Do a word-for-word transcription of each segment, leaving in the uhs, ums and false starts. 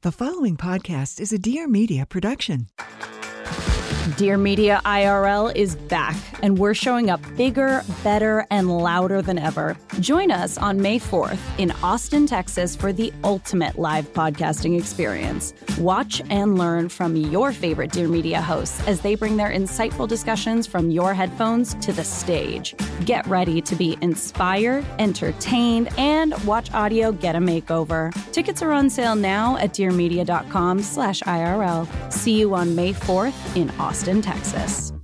The following podcast is a Dear Media production. Dear Media I R L is back, and we're showing up bigger, better, and louder than ever. Join us on May fourth in Austin, Texas for the ultimate live podcasting experience. Watch and learn from your favorite Dear Media hosts as they bring their insightful discussions from your headphones to the stage. Get ready to be inspired, entertained, and watch audio get a makeover. Tickets are on sale now at dearmedia.com slash IRL. See you on May fourth in Austin, Texas.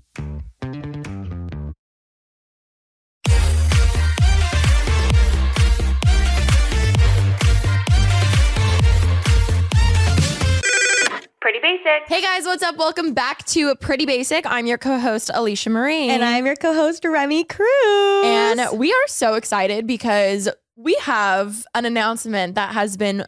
Pretty Basic. Hey guys, what's up? Welcome back to Pretty Basic. I'm your co-host, Alicia Marie. And I'm your co-host, Remy Cruz. And we are so excited because we have an announcement that has been,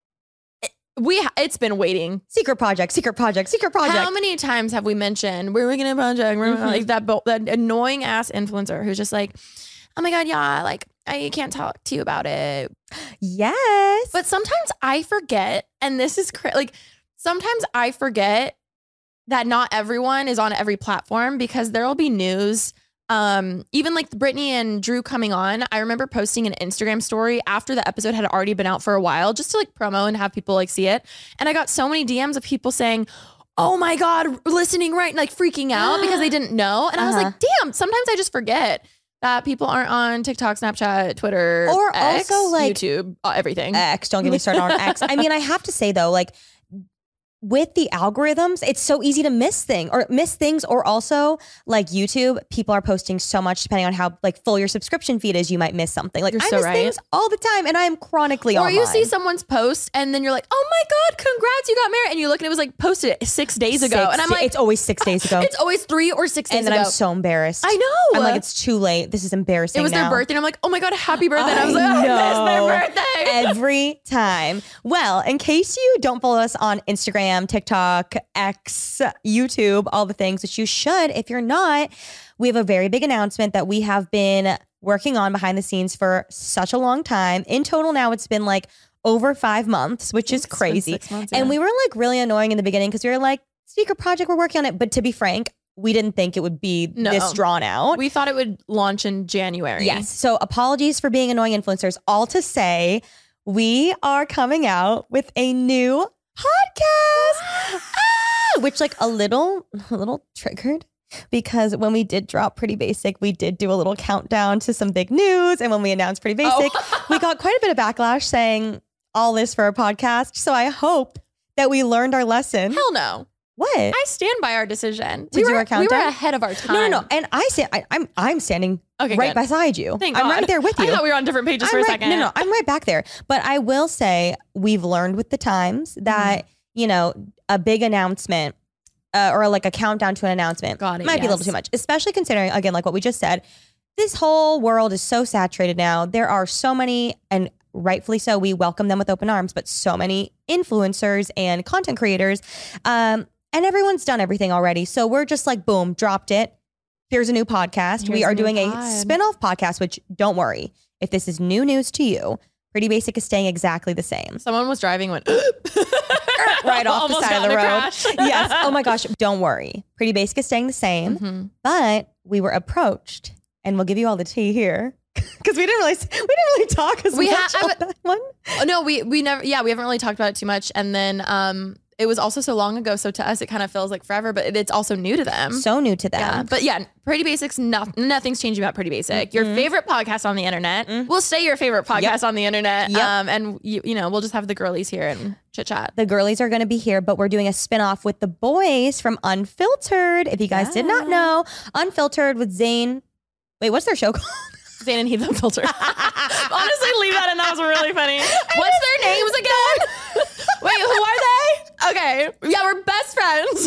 we it's been waiting. Secret project, secret project, secret project. How many times have we mentioned, we're making a project, we're mm-hmm. like that, that annoying ass influencer who's just like, oh my God, yeah, like I can't talk to you about it. Yes. But sometimes I forget, and this is cra- like, sometimes I forget that not everyone is on every platform because there will be news. Um, even like Brittany and Drew coming on, I remember posting an Instagram story after the episode had already been out for a while just to like promo and have people like see it. And I got so many D Ms of people saying, oh my God, listening right, like freaking out because they didn't know. And uh-huh. I was like, damn, sometimes I just forget that people aren't on TikTok, Snapchat, Twitter, or X, also like YouTube, uh, everything. X, don't get me started on X. I mean, I have to say though, like, with the algorithms, it's so easy to miss things or miss things. Or also like YouTube, people are posting so much depending on how like full your subscription feed is. You might miss something. Like you're I so miss right. things all the time, and I am chronically or online. you see someone's post and then you're like, oh my God, congrats, you got married. And you look and it was like posted six days ago. Six, and I'm like, it's always six days ago. It's always three or six days and then ago. I'm so embarrassed. I know. I'm like, it's too late. This is embarrassing. It was now. their birthday. And I'm like, oh my God, happy birthday. And I I was like, oh, know. I missed their birthday. Every time. Well, in case you don't follow us on Instagram, TikTok, X, YouTube, all the things, which you should if you're not, we have a very big announcement that we have been working on behind the scenes for such a long time. In total now, it's been like over five months, which is It's crazy. been six months, yeah. And we were like really annoying in the beginning because we were like, secret project, we're working on it. But to be frank, we didn't think it would be No. this drawn out. We thought it would launch in January. Yes. So apologies for being annoying influencers. All to say, we are coming out with a new podcast. ah, which like a little, a little triggered because when we did drop Pretty Basic, we did do a little countdown to some big news. And when we announced Pretty Basic, oh. we got quite a bit of backlash saying all this for a podcast. So I hope that we learned our lesson. Hell no. What? I stand by our decision. To we do were, our countdown? We were ahead of our time. No, no, no. And I stand, I, I'm, I'm standing Okay, right good. beside you. Thank I'm God. right there with you. I thought we were on different pages I'm for a right, second. No, no, I'm right back there. But I will say we've learned with the times that, mm-hmm. you know, a big announcement uh, or like a countdown to an announcement Got it, might be a yes. little too much, especially considering, again, like what we just said, this whole world is so saturated now. There are so many, and rightfully so, we welcome them with open arms, but so many influencers and content creators. Um, and everyone's done everything already. So we're just like, boom, dropped it. Here's a new podcast. Here's we are a new doing a pod. spin-off podcast, which don't worry. If this is new news to you, Pretty Basic is staying exactly the same. Someone was driving, went right off the Almost side of got in the a road. crash. Yes. Oh my gosh. Don't worry. Pretty Basic is staying the same, Mm-hmm. but we were approached, and we'll give you all the tea here because we didn't really we didn't really talk as We much ha- on I that one. Oh, no, we we never. Yeah, we haven't really talked about it too much. And then um, it was also so long ago, so to us it kind of feels like forever. But it's also new to them. So new to them. Yeah, but yeah, Pretty Basics. No, nothing's changing about Pretty Basic. Mm-hmm. Your favorite podcast on the internet Mm-hmm. will stay your favorite podcast Yep. on the internet. Yep. Um, and you, you know, we'll just have the girlies here and chit chat. The girlies are going to be here, but we're doing a spinoff with the boys from Unfiltered. If you guys did not know, Unfiltered with Zayn. Wait, what's their show called? Zayn and Heath Unfiltered. Honestly, leave that in. That was really funny. What's their names again? Wait, who are they? Okay. Yeah, we're best friends.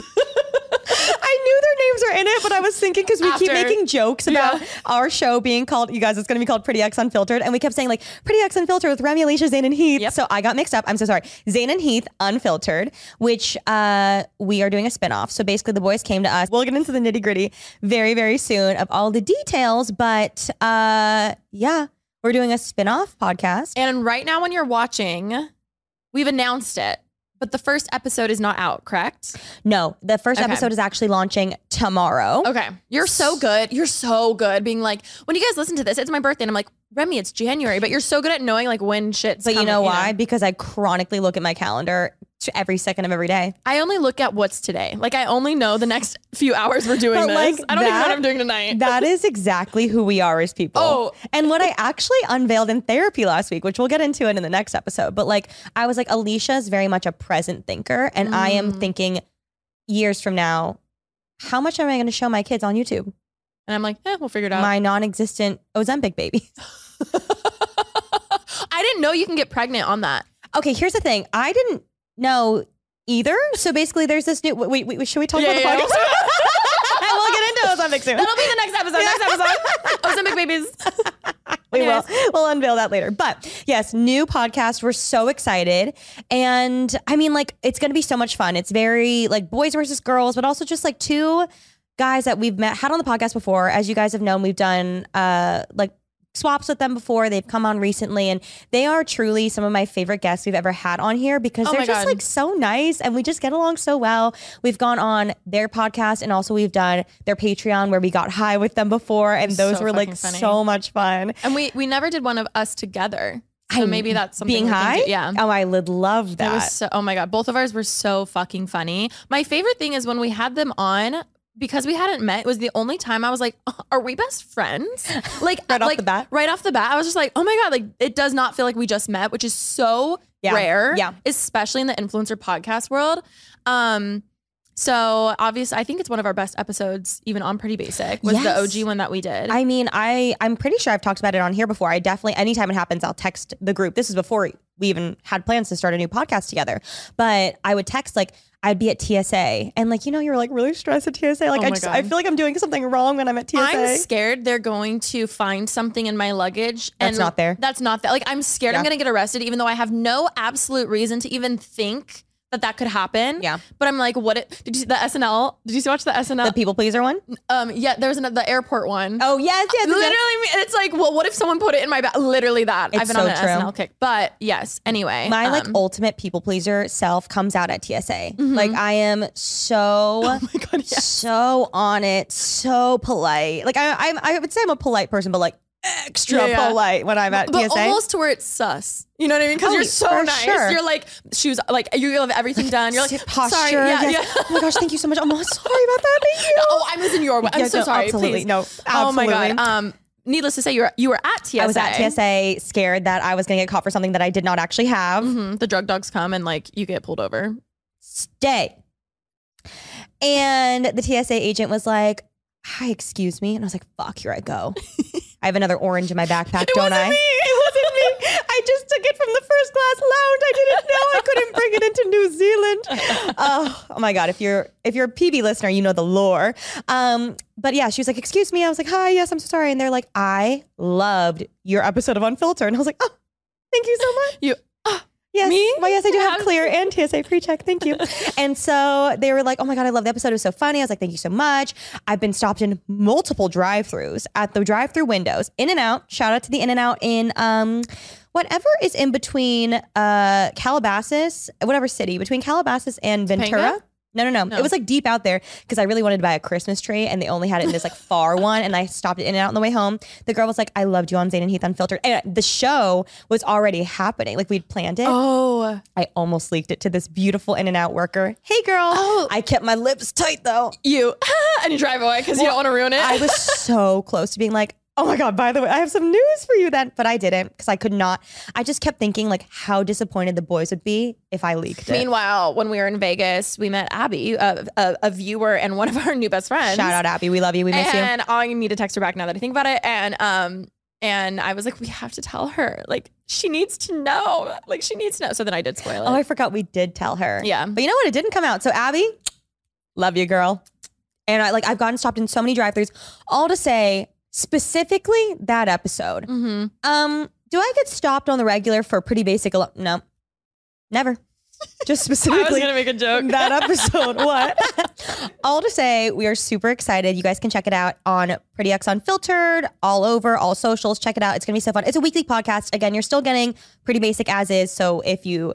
I knew their names are in it, but I was thinking because we keep After. making jokes about Yeah. our show being called, you guys, it's going to be called Pretty X Unfiltered. And we kept saying like Pretty X Unfiltered with Remy, Alicia, Zayn, and Heath. Yep. So I got mixed up. I'm so sorry. Zayn and Heath Unfiltered, which uh, we are doing a spinoff. So basically the boys came to us. We'll get into the nitty gritty very, very soon of all the details. But uh, yeah, we're doing a spinoff podcast. And right now when you're watching, we've announced it. But the first episode is not out, correct? No, the first Okay. episode is actually launching tomorrow. Okay. You're so good. You're so good being like, when you guys listen to this, it's my birthday. And I'm like, Remy, it's January. But you're so good at knowing like when shit's But you coming, know why? Because I chronically look at my calendar to every second of every day. I only look at what's today. Like I only know the next few hours we're doing But, this. like, I don't even know that- what I'm doing tonight. That is exactly who we are as people. Oh. And what I actually unveiled in therapy last week, which we'll get into it in the next episode. But like, I was like, Alicia is very much a present thinker. And I am Mm. thinking years from now, how much am I going to show my kids on YouTube? And I'm like, eh, we'll figure it out. My non-existent Ozempic baby. I didn't know you can get pregnant on that. Okay, here's the thing. I didn't know either. So basically there's this new, wait, wait, should we talk Yeah, about yeah, the podcast? We'll get into Ozempic soon. That'll be the next episode. Next episode. Ozempic babies. We will. Anyways. We'll unveil that later. But yes, new podcast. We're so excited. And I mean, like, it's going to be so much fun. It's very like boys versus girls, but also just like two guys that we've met, had on the podcast before. As you guys have known, we've done uh like swaps with them before. They've come on recently, and they are truly some of my favorite guests we've ever had on here because Oh they're my just God. like so nice and we just get along so well. We've gone on their podcast and also we've done their Patreon where we got high with them before, and those So were like fucking funny. so much fun. And we we never did one of us together. So I- maybe that's something being we can high. do. Yeah. Oh, I would love that. That was so, oh my God. Both of ours were so fucking funny. My favorite thing is when we had them on, because we hadn't met, it was the only time I was like, "Oh, are we best friends? Like, Right off like, the bat? Right off the bat. I was just like, oh my God, like it does not feel like we just met, which is so Yeah. rare. Yeah. Especially in the influencer podcast world. Um, so obviously I think it's one of our best episodes, even on Pretty Basic, was the Yes. O G one that we did. I mean, I I'm pretty sure I've talked about it on here before. I definitely, anytime it happens, I'll text the group. This is before we even had plans to start a new podcast together. But I would text like I'd be at T S A and like, you know, you're like really stressed at T S A. Like Oh I my just God. I feel like I'm doing something wrong when I'm at T S A. I'm scared they're going to find something in my luggage. That's and not there. That's not there. Like I'm scared I'm Yeah. going to get arrested, even though I have no absolute reason to even think that that could happen. Yeah. But I'm like, what? It, did you see the S N L? Did you watch the S N L? The people pleaser one. um, yeah, there was another, the airport one. Oh yes, yes. Literally, yes. it's like, well, what if someone put it in my bag? Literally that. It's I've been so on an true. S N L kick. But yes, anyway. My like um, ultimate people pleaser self comes out at T S A. Like I am so oh my God, yes. so on it, so polite. Like I, I'm, I would say I'm a polite person, but like extra Yeah, yeah. polite when I'm at But T S A. almost to where it's sus. You know what I mean? Because Oh, you're so for nice. sure. You're like shoes, like you have everything done. You're like Sit posture. sorry, yeah, yes. yeah. Oh my gosh, thank you so much. I'm not sorry about that. Thank you. Oh, I was in your way. I'm Yeah, so no, sorry. absolutely. Please. No, Oh my absolutely. God. Um, needless to say, you were you were at T S A. I was at T S A scared that I was going to get caught for something that I did not actually have. Mhm. The drug dogs come and like you get pulled over. Stay. And the T S A agent was like, hi, excuse me. And I was like, fuck, here I go. I have another orange in my backpack, It don't wasn't I? me. It wasn't me. I just took it from the first class lounge. I didn't know I couldn't bring it into New Zealand. Oh, oh my God. If you're if you're a P B listener, you know the lore. Um, but yeah, she was like, excuse me. I was like, hi, yes, I'm so sorry. And they're like, I loved your episode of Unfiltered. And I was like, oh, thank you so much. You. ah, Yes. Me? Well, yes, I do have Yeah. clear and T S A pre-check. Thank you. And so they were like, oh my God, I love the episode. It was so funny. I was like, thank you so much. I've been stopped in multiple drive-thrus at the drive-through windows. In-N-Out. Shout out to the In-N-Out in um, whatever is in between uh, Calabasas, whatever city, between Calabasas and Ventura. Topanga? No, no, no, No. It was like deep out there because I really wanted to buy a Christmas tree and they only had it in this like far one. And I stopped it in and out on the way home. The girl was like, I loved you on Zayn and Heath Unfiltered. And the show was already happening. Like we'd planned it. Oh. I almost leaked it to this beautiful In and Out worker. Hey girl. Oh. I kept my lips tight though. You. And you drive away because you don't want to ruin it. I was so close to being like, oh my God, by the way, I have some news for you then. But I didn't because I could not. I just kept thinking like how disappointed the boys would be if I leaked it. Meanwhile, when we were in Vegas, we met Abby, a, a, a viewer and one of our new best friends. Shout out Abby. We love you. We miss you. And I need to text her back now that I think about it. And um, and I was like, we have to tell her. Like, she needs to know. Like, she needs to know. So then I did spoil it. Oh, I forgot we did tell her. Yeah. But you know what? It didn't come out. So Abby, love you, girl. And I like I've gotten stopped in so many drive-thrus. All to say, specifically that episode. Mm-hmm. Um, do I get stopped on the regular for Pretty Basic? Al- no, never. Just I was specifically gonna make a joke. that episode. What? All to say, we are super excited. You guys can check it out on Pretty X Unfiltered, all over, all socials. Check it out. It's gonna be so fun. It's a weekly podcast. Again, you're still getting Pretty Basic as is. So if you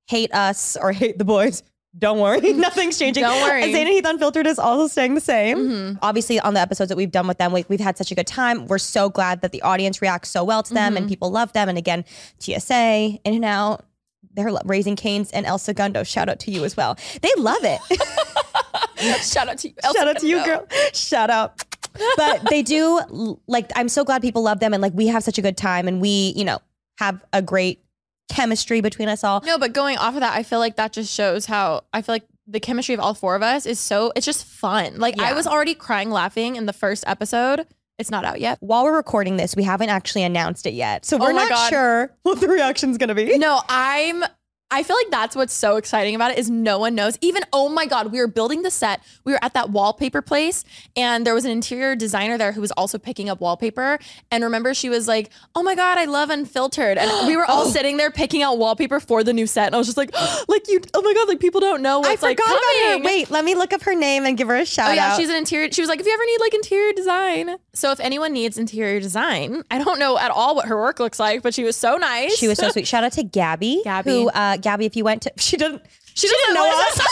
hate us or hate the boys, don't worry. Nothing's changing. Don't worry. Zayn and Heath Unfiltered is also staying the same. Mm-hmm. Obviously, on the episodes that we've done with them, we, we've had such a good time. We're so glad that the audience reacts so well to them Mm-hmm. and people love them. And again, T S A, In and Out, they're Raising Cane's and El Segundo. Shout out to you as well. They love it. Shout out to you. Shout out to you, girl. Shout out. But they do, like, I'm so glad people love them. And like, we have such a good time and we, you know, have a great chemistry between us all. No, but going off of that, I feel like that just shows how I feel like the chemistry of all four of us is so, it's just fun. Like I Yeah. was already crying laughing in the first episode. It's not out yet. While we're recording this, we haven't actually announced it yet. So we're Oh my not God. sure what the reaction's going to be. No, I'm I feel like that's what's so exciting about it is no one knows. Even, oh my God, we were building the set. We were at that wallpaper place and there was an interior designer there who was also picking up wallpaper. And remember, she was like, oh my God, I love Unfiltered. And we were all Oh. sitting there picking out wallpaper for the new set. And I was just like, like you, oh my God, like people don't know I what's like forgot about her. coming. Wait, let me look up her name and give her a shout Oh yeah, out. she's an interior. She was like, if you ever need like interior design. So if anyone needs interior design, I don't know at all what her work looks like, but she was so nice. She was so sweet. Shout out to Gabby. Gabby. Who, uh, Gabby, if you went to, she didn't, She, she didn't know what us. is-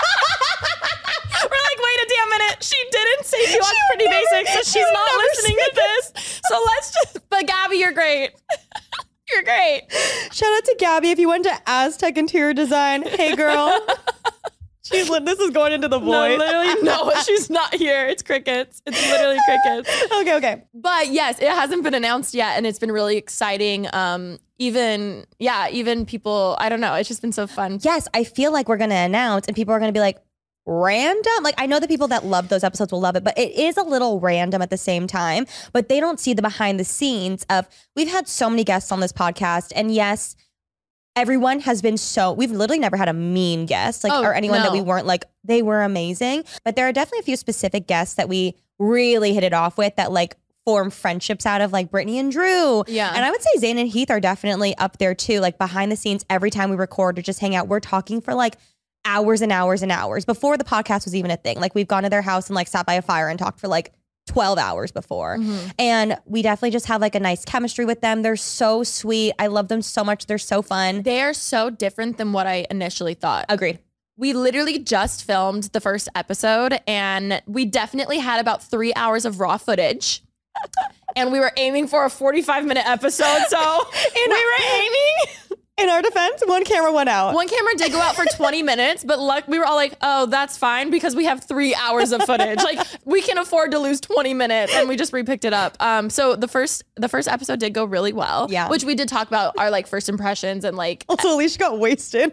We're like, wait a damn minute. She didn't say she watched would Pretty never- Basics, so she she's would not never listening say to this. So let's just, but Gabby, you're great. You're great. Shout out to Gabby. If you went to Aztec Interior Design, hey girl. She's li- this is going into the No, void. literally, no, she's not here. It's crickets. It's literally crickets. okay, okay. But yes, it hasn't been announced yet, and it's been really exciting. Um, even yeah, even people, I don't know. It's just been so fun. Yes, I feel like we're going to announce and people are going to be like, random. Like, I know the people that love those episodes will love it, but it is a little random at the same time. But they don't see the behind the scenes of, we've had so many guests on this podcast. And yes, everyone has been so, we've literally never had a mean guest, like, Oh, or anyone that no. we weren't like, they were amazing. But there are definitely a few specific guests that we really hit it off with that like form friendships out of, like Brittany and Drew. Yeah. And I would say Zayn and Heath are definitely up there too. Like behind the scenes, every time we record or just hang out, we're talking for like hours and hours and hours before the podcast was even a thing. Like we've gone to their house and like sat by a fire and talked for like twelve hours before. Mm-hmm. And we definitely just have like a nice chemistry with them. They're so sweet. I love them so much. They're so fun. They are so different than what I initially thought. Agreed. We literally just filmed the first episode and we definitely had about three hours of raw footage. And we were aiming for a forty-five minute episode. So we were aiming. In our defense, one camera went out. One camera did go out for twenty minutes, but luck we were all like, oh, that's fine because we have three hours of footage. Like we can afford to lose twenty minutes and we just repicked it up. Um, so the first the first episode did go really well. Yeah. Which we did talk about our like first impressions and like Also, Alicia got wasted.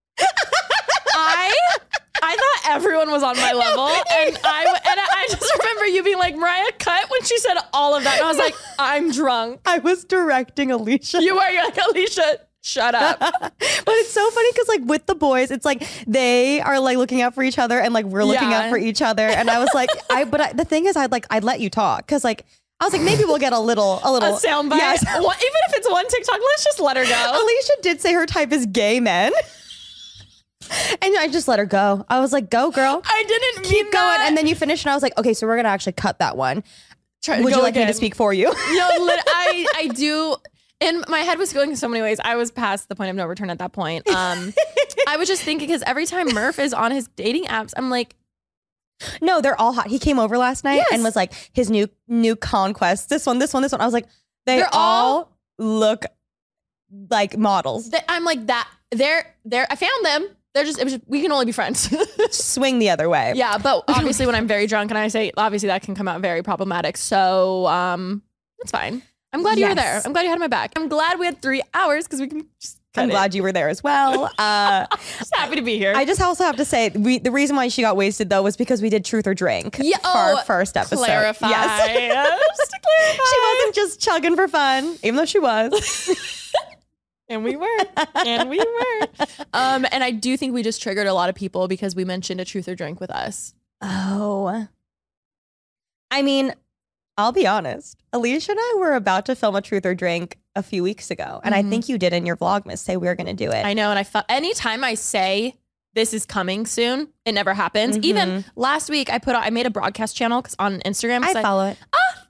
I I thought everyone was on my level, and I and I just remember you being like, Mariah, cut when she said all of that, and I was like, I'm drunk. I was directing Alicia. You were you're like, Alicia, shut up. But it's so funny because like with the boys, it's like they are like looking out for each other and like we're looking Yeah. out for each other. And I was like, I but I, the thing is, I'd like I'd let you talk because like I was like maybe we'll get a little a little A soundbite. Yes. One- even if it's one TikTok, let's just let her go. Alicia did say her type is gay men. And I just let her go. I was like, go girl. I didn't Keep mean going. that. And then you finished and I was like, okay, so we're gonna actually cut that one. Try to Would go you like me again. to speak for you? No, lit- I I do. And my head was going so many ways. I was past the point of no return at that point. Um, I was just thinking because every time Murph is on his dating apps, I'm like, No, they're all hot. He came over last night Yes. and was like his new new conquest. This one, this one, this one. I was like, they They're all, all- look like models. th- I'm like that. They're they're. I found them. They're just, it was just. We can only be friends. Swing the other way. Yeah, but obviously when I'm very drunk and I say, obviously that can come out very problematic. So um, it's fine. I'm glad you were Yes. there. I'm glad you had my back. I'm glad we had three hours because we can just cut I'm it. glad you were there as well. Uh, Just happy to be here. I just also have to say, we the reason why she got wasted though was because we did Truth or Drink Yeah, for our oh, first episode. clarify. Yes. Just to clarify. She wasn't just chugging for fun, even though she was. And we were. And we were. Um, and I do think we just triggered a lot of people because we mentioned a truth or drink with us. Oh. I mean, I'll be honest. Alicia and I were about to film a Truth or Drink a few weeks ago. And I think you did in your Vlogmas say we were going to do it. I know. And I felt anytime I say this is coming soon, it never happens. Mhm. Even last week, I put out, I made a broadcast channel 'cause on Instagram. 'cause I follow it. Ah,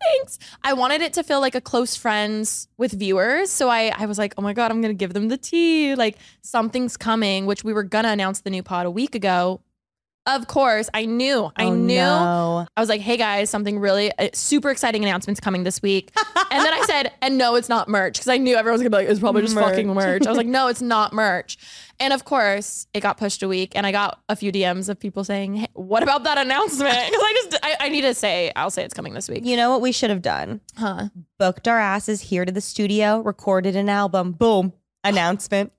thanks. I wanted it to feel like a close friends with viewers. So I, I was like, oh my God, I'm going to give them the tea. Like something's coming, which we were going to announce the new pod a week ago. Of course, I knew. I Oh, knew. no. I was like, hey guys, something really uh, super exciting announcements coming this week. And then I said, and no, it's not merch. Because I knew everyone was going to be like, it's probably just Merch. fucking merch. I was like, no, it's not merch. And of course, it got pushed a week. And I got a few D Ms of people saying, hey, what about that announcement? Because I just, I, I need to say, I'll say it's coming this week. You know what we should have done? Huh. Booked our asses here to the studio, recorded an album. Boom. Announcement.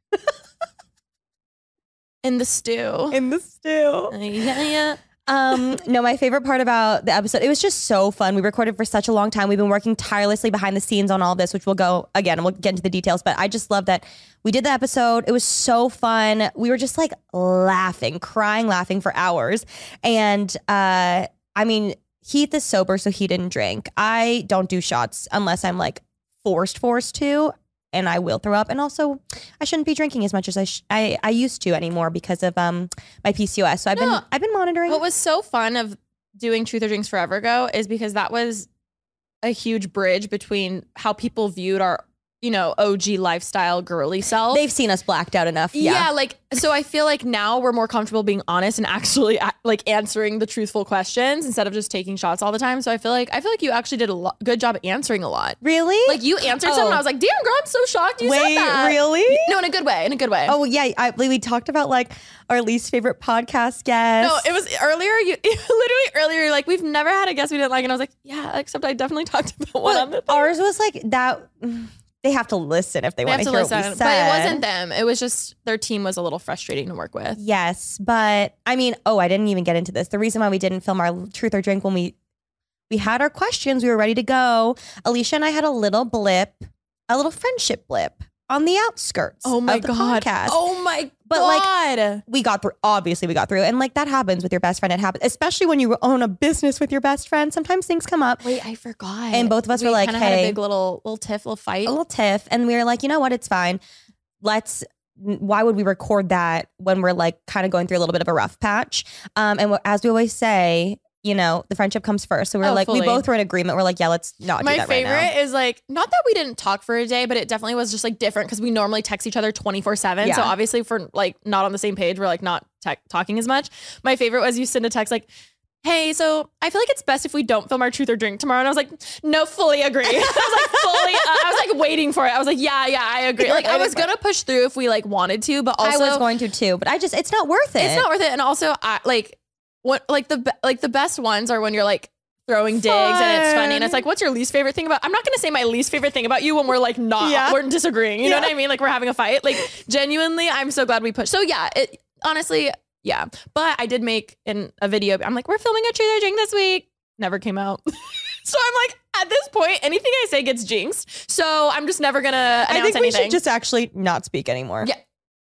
In the stew. In the stew. Yeah, yeah. Um, no, my favorite part about the episode, it was just so fun. We recorded for such a long time. We've been working tirelessly behind the scenes on all this, which we'll go again and we'll get into the details. But I just love that we did the episode. It was so fun. We were just like laughing, crying, laughing for hours. And uh, I mean, Heath is sober, so he didn't drink. I don't do shots unless I'm like forced, forced to. And I will throw up. And also, I shouldn't be drinking as much as I sh- I, I used to anymore because of um my P C O S. So I've No. been I've been monitoring. What was so fun of doing Truth or Drinks Forever Ago is because that was a huge bridge between how people viewed our, you know, O G lifestyle girly self. They've seen us blacked out enough. yeah. Yeah. like, so I feel like now we're more comfortable being honest and actually a- like answering the truthful questions instead of just taking shots all the time. So I feel like, I feel like you actually did a lo- good job answering a lot. Really? Like you answered Oh. something, I was like, damn girl, I'm so shocked you Wait, said that. really? No, in a good way, in a good way. Oh yeah, I believe we talked about like our least favorite podcast guest. No, it was earlier. You literally earlier. You're like, we've never had a guest we didn't like, and I was like, yeah, except I definitely talked about one But on the thing. ours was like that. They have to listen if they, We want have to to hear listen, what we but said. it wasn't them. It was just their team was a little frustrating to work with. Yes, but I mean, oh, I didn't even get into this. The reason why we didn't film our Truth or Drink when we we had our questions, we were ready to go. Alicia and I had a little blip, a little friendship blip on the outskirts. Oh my of the god! podcast. Oh my But, like, god! We got through. Obviously, we got through, and like that happens with your best friend. It happens, especially when you own a business with your best friend. Sometimes things come up. Wait, I forgot. And both of us we were like, kinda had hey- a big little little tiff, little fight. A little tiff, and we were like, you know what? It's fine. Let's. Why would we record that when we're like kind of going through a little bit of a rough patch? Um, and as we always say, you know, the friendship comes first. So we we're Oh, like, fully. we both were in agreement. We're like, yeah, let's not do My that favorite right now. is like, not that we didn't talk for a day, but it definitely was just like different because we normally text each other twenty-four seven. Yeah. So obviously if we're like not on the same page, we're like not tech talking as much. My favorite was you send a text like, hey, so I feel like it's best if we don't film our Truth or Drink tomorrow. And I was like, no, fully agree. I was like, fully, uh, I was like waiting for it. I was like, yeah, yeah, I agree. You're Like I waiting was for it. going to push through if we like wanted to, but also I was going to too, but I just, it's not worth it. it's not worth it. And also I like what, like the, be- like the best ones are when you're like throwing digs and it's funny. And it's like, what's your least favorite thing about, I'm not going to say my least favorite thing about you when we're like not, Yeah. we're disagreeing. You know Yeah. what I mean? Like we're having a fight. Like genuinely, I'm so glad we pushed. So yeah, it honestly, yeah. But I did make in a video. I'm like, we're filming a Truth or Drink this week. Never came out. So I'm like, at this point, anything I say gets jinxed. So I'm just never gonna announce I think we anything. should just actually not speak anymore. Yeah.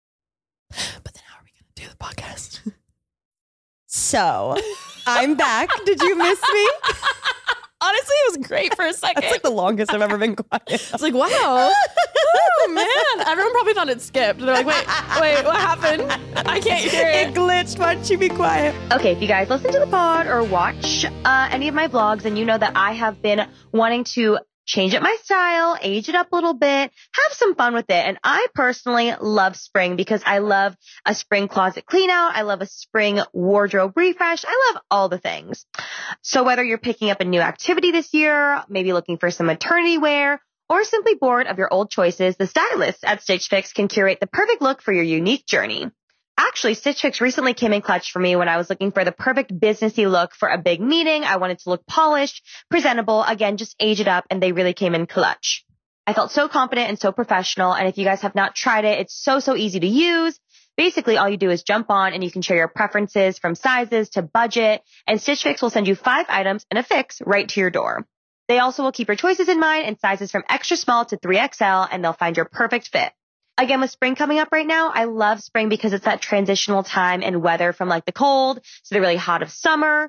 But then how are we gonna do the podcast? So I'm back. Did you miss me? Honestly, it was great for a second. That's like the longest I've ever been quiet. It's like, wow. Oh man. Everyone probably thought it skipped. They're like, wait, wait, what happened? I can't hear It it. glitched. Why don't you be quiet? Okay, if you guys listen to the pod or watch uh, any of my vlogs, and you know that I have been wanting to change up my style, age it up a little bit, have some fun with it. And I personally love spring because I love a spring closet clean out. I love a spring wardrobe refresh. I love all the things. So whether you're picking up a new activity this year, maybe looking for some maternity wear, or simply bored of your old choices, the stylists at Stitch Fix can curate the perfect look for your unique journey. Actually, Stitch Fix recently came in clutch for me when I was looking for the perfect businessy look for a big meeting. I wanted to look polished, presentable, again, just age it up, and they really came in clutch. I felt so confident and so professional, and if you guys have not tried it, it's so, so easy to use. Basically, all you do is jump on and you can share your preferences from sizes to budget, and Stitch Fix will send you five items and a fix right to your door. They also will keep your choices in mind and sizes from extra small to three X L, and they'll find your perfect fit. Again, with spring coming up right now, I love spring because it's that transitional time and weather from like the cold to the really hot of summer.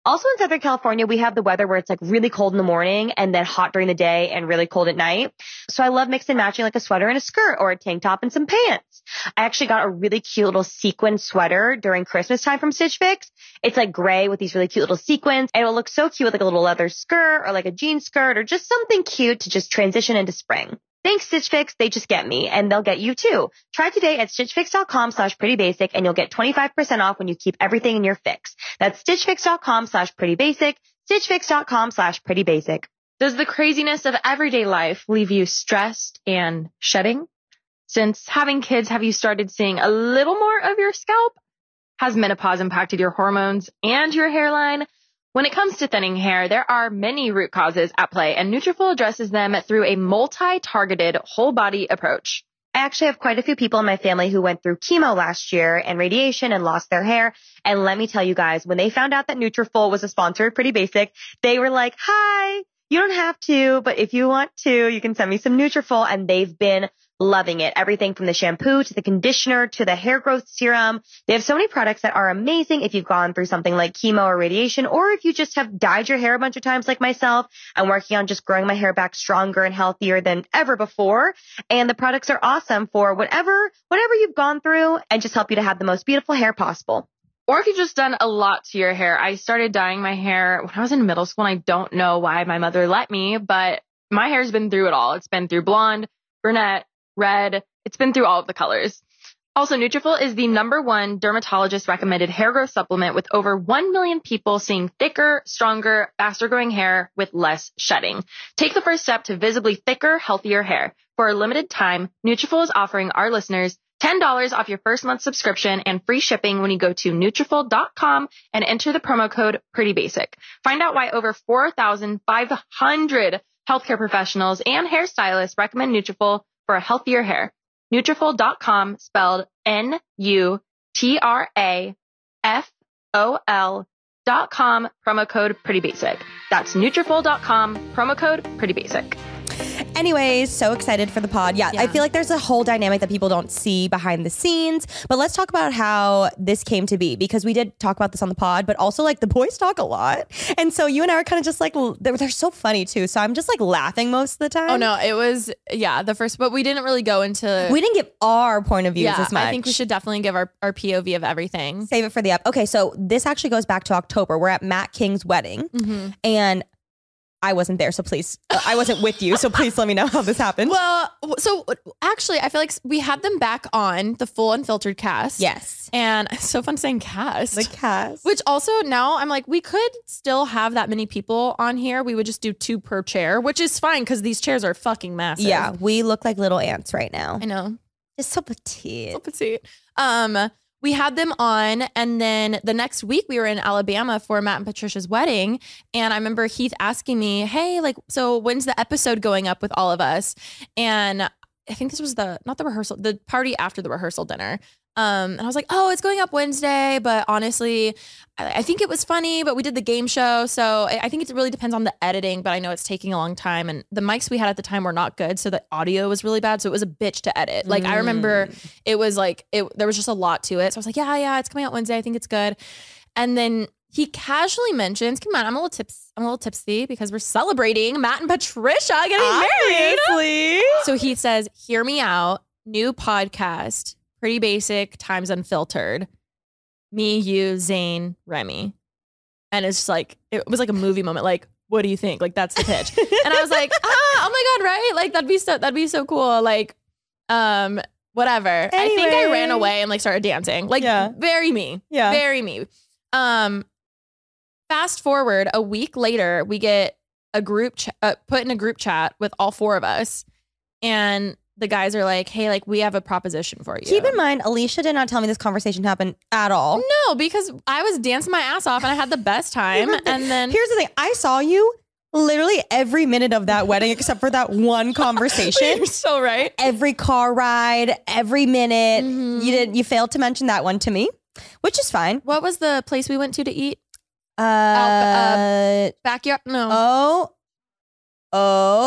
Also in Southern California, we have the weather where it's like really cold in the morning and then hot during the day and really cold at night. So I love mixing and matching like a sweater and a skirt or a tank top and some pants. I actually got a really cute little sequin sweater during Christmas time from Stitch Fix. It's like gray with these really cute little sequins, and it will look so cute with like a little leather skirt or like a jean skirt or just something cute to just transition into spring. Thanks, Stitch Fix. They just get me, and they'll get you too. Try today at stitchfix.com slash prettybasic, and you'll get twenty-five percent off when you keep everything in your fix. That's stitchfix.com slash prettybasic, stitchfix.com slash prettybasic. Does the craziness of everyday life leave you stressed and shedding? Since having kids, have you started seeing a little more of your scalp? Has menopause impacted your hormones and your hairline? When it comes to thinning hair, there are many root causes at play, and Nutrafol addresses them through a multi-targeted whole-body approach. I actually have quite a few people in my family who went through chemo last year and radiation and lost their hair. And let me tell you guys, when they found out that Nutrafol was a sponsor of Pretty Basic, they were like, hi, you don't have to, but if you want to, you can send me some Nutrafol. And they've been loving it. Everything from the shampoo to the conditioner to the hair growth serum. They have so many products that are amazing if you've gone through something like chemo or radiation, or if you just have dyed your hair a bunch of times like myself. I'm working on just growing my hair back stronger and healthier than ever before. And the products are awesome for whatever, whatever you've gone through and just help you to have the most beautiful hair possible. Or if you've just done a lot to your hair. I started dyeing my hair when I was in middle school, and I don't know why my mother let me, but my hair's been through it all. It's been through blonde, brunette, red. It's been through all of the colors. Also, Nutrafol is the number one dermatologist recommended hair growth supplement, with over one million people seeing thicker, stronger, faster growing hair with less shedding. Take the first step to visibly thicker, healthier hair. For a limited time, Nutrafol is offering our listeners ten dollars off your first month subscription and free shipping when you go to Nutrafol dot com and enter the promo code PrettyBasic. Find out why over four thousand five hundred healthcare professionals and hairstylists recommend Nutrafol for a healthier hair. Nutrafol dot com, spelled N U T R A F O L dot com, promo code PrettyBasic. That's Nutrafol dot com, promo code PrettyBasic. Anyways, so excited for the pod. Yeah, Yeah. I feel like there's a whole dynamic that people don't see behind the scenes. But let's talk about how this came to be, because we did talk about this on the pod, but also like the boys talk a lot. And so you and I are kind of just like, they're, they're so funny too. So I'm just like laughing most of the time. Oh no, it was, yeah, the first, but we didn't really go into. We didn't give our point of views yeah, as much. I think we should definitely give our, our P O V of everything. Save it for the app. Okay, so this actually goes back to October. We're at Matt King's wedding. Mm-hmm. And I wasn't there, so please, uh, I wasn't with you, so please let me know how this happened. Well, so actually, I feel like we had them back on the full unfiltered cast. Yes. And it's so fun saying cast. The cast. Which also now I'm like, we could still have that many people on here. We would just do two per chair, which is fine because these chairs are fucking massive. Yeah, we look like little ants right now. I know. Just so petite. So petite. Um, we had them on, and then the next week we were in Alabama for Matt and Patricia's wedding. And I remember Heath asking me, hey, like, so when's the episode going up with all of us? And I think this was the, not the rehearsal, the party after the rehearsal dinner. Um, and I was like, oh, it's going up Wednesday. But honestly, I, I think it was funny, but we did the game show. So I, I think it really depends on the editing, but I know it's taking a long time. And the mics we had at the time were not good. So the audio was really bad. So it was a bitch to edit. Like, mm. I remember it was like, it, there was just a lot to it. So I was like, yeah, yeah, it's coming out Wednesday. I think it's good. And then he casually mentions, come on, I'm a little tips, I'm a little tipsy because we're celebrating Matt and Patricia getting married. Obviously. So he says, hear me out. New podcast. Pretty Basic times Unfiltered. Me, you, Zane, Remy. And it's just like, it was like a movie moment. Like, what do you think? Like, that's the pitch. And I was like, ah, oh my God, right? Like, that'd be so, that'd be so cool. Like, um, whatever. Anyway. I think I ran away and like started dancing. Like, yeah. very me. Yeah. Very me. Um, fast forward a week later, we get a group ch- uh, put in a group chat with all four of us. And the guys are like, hey, like, we have a proposition for you. Keep in mind, Alicia did not tell me this conversation happened at all. No, because I was dancing my ass off and I had the best time. And then here's the thing. I saw you literally every minute of that wedding except for that one conversation. You're so right. Every car ride, every minute. Mm-hmm. You did. You failed to mention that one to me, which is fine. What was the place we went to to eat? Uh, uh, Backyard? No. Oh. Oh.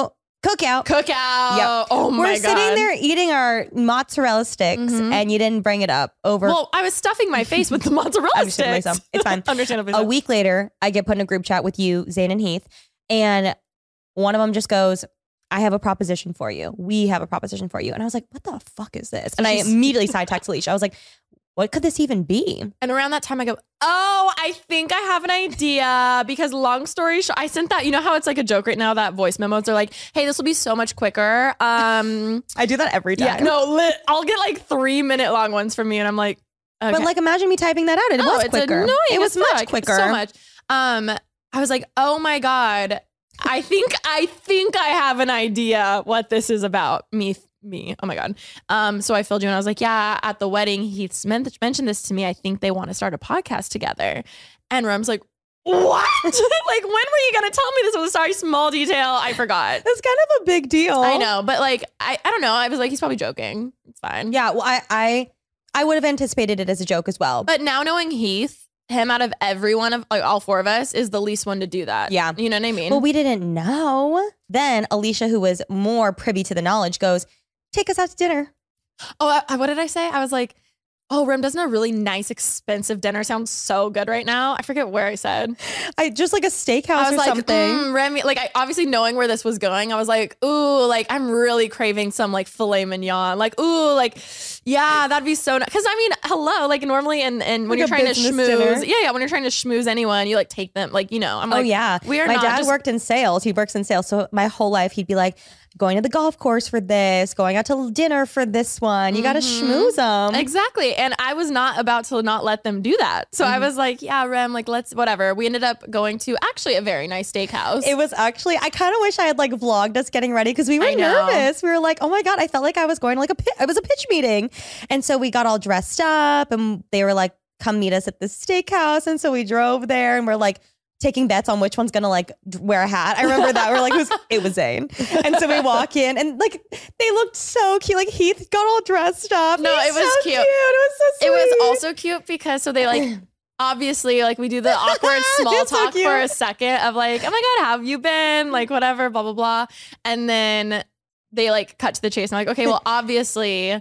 Cookout. Cookout. Yep. Oh my We're God. sitting there eating our mozzarella sticks, Mhm. and you didn't bring it up over. Well, I was stuffing my face with the mozzarella Understandably sticks. so. It's fine. Understandably A so. week later, I get put in a group chat with you, Zane and Heath, and one of them just goes, I have a proposition for you. We have a proposition for you. And I was like, what the fuck is this? And I She's- immediately side text Alicia. I was like, what could this even be? And around that time, I go, oh, I think I have an idea. Because long story short, I sent that, you know how it's like a joke right now that voice memos are like, hey, this will be so much quicker. Um, I do that every yeah, time. no, lit, I'll get like three minute long ones from me. And I'm like, okay. But like, imagine me typing that out. It Oh, was it's quicker. annoying It was as much fuck. quicker. So much. Um, I was like, oh my God. I think I think I have an idea what this is about. Me, me. Oh my God. Um, so I filled you and I was like, yeah, at the wedding, Heath men- mentioned this to me. I think they want to start a podcast together. And Rem's like, what? Like, when were you gonna tell me this? Was sorry, small detail. I forgot. It's kind of a big deal. I know, but like, I, I don't know. I was like, he's probably joking. It's fine. Yeah, well, I I, I would have anticipated it as a joke as well. But now knowing Heath, him out of every one of like all four of us is the least one to do that. Yeah. You know what I mean? Well, we didn't know. Then Alicia, who was more privy to the knowledge, goes, take us out to dinner. Oh, I, what did I say? I was like, oh, Rem, doesn't a really nice, expensive dinner sound so good right now? I forget where I said. I just like a steakhouse I was or like, something. mm, Remy, like I obviously knowing where this was going, I was like, ooh, like I'm really craving some like filet mignon. Like, ooh, like, yeah, that'd be so nice. Cause I mean, hello, like normally and, and when Like you're a trying to business schmooze, dinner. yeah, yeah, when you're trying to schmooze anyone, you like take them, like, you know, I'm Oh like, yeah, we are my not dad just- worked in sales. He works in sales, so my whole life he'd be like, going to the golf course for this, going out to dinner for this one. You got to Mhm. schmooze them. Exactly. And I was not about to not let them do that. So I was like, yeah, Rem, like, let's, whatever. We ended up going to actually a very nice steakhouse. It was actually, I kind of wish I had like vlogged us getting ready because we were I know. nervous. We were like, oh my God, I felt like I was going to like a pit. It was a pitch meeting. And so we got all dressed up and they were like, come meet us at the steakhouse. And so we drove there and we're like, taking bets on which one's gonna like d- wear a hat. I remember that. We're like, who's, it was Zane. And so we walk in and like they looked so cute. Like Heath got all dressed up. No, He's it was so cute. It was so sweet. It was also cute because so they like obviously like we do the awkward small It's so talk cute. for a second of like, oh my God, how have you been? Like whatever, blah, blah, blah. And then they like cut to the chase. And I'm like, okay, well, obviously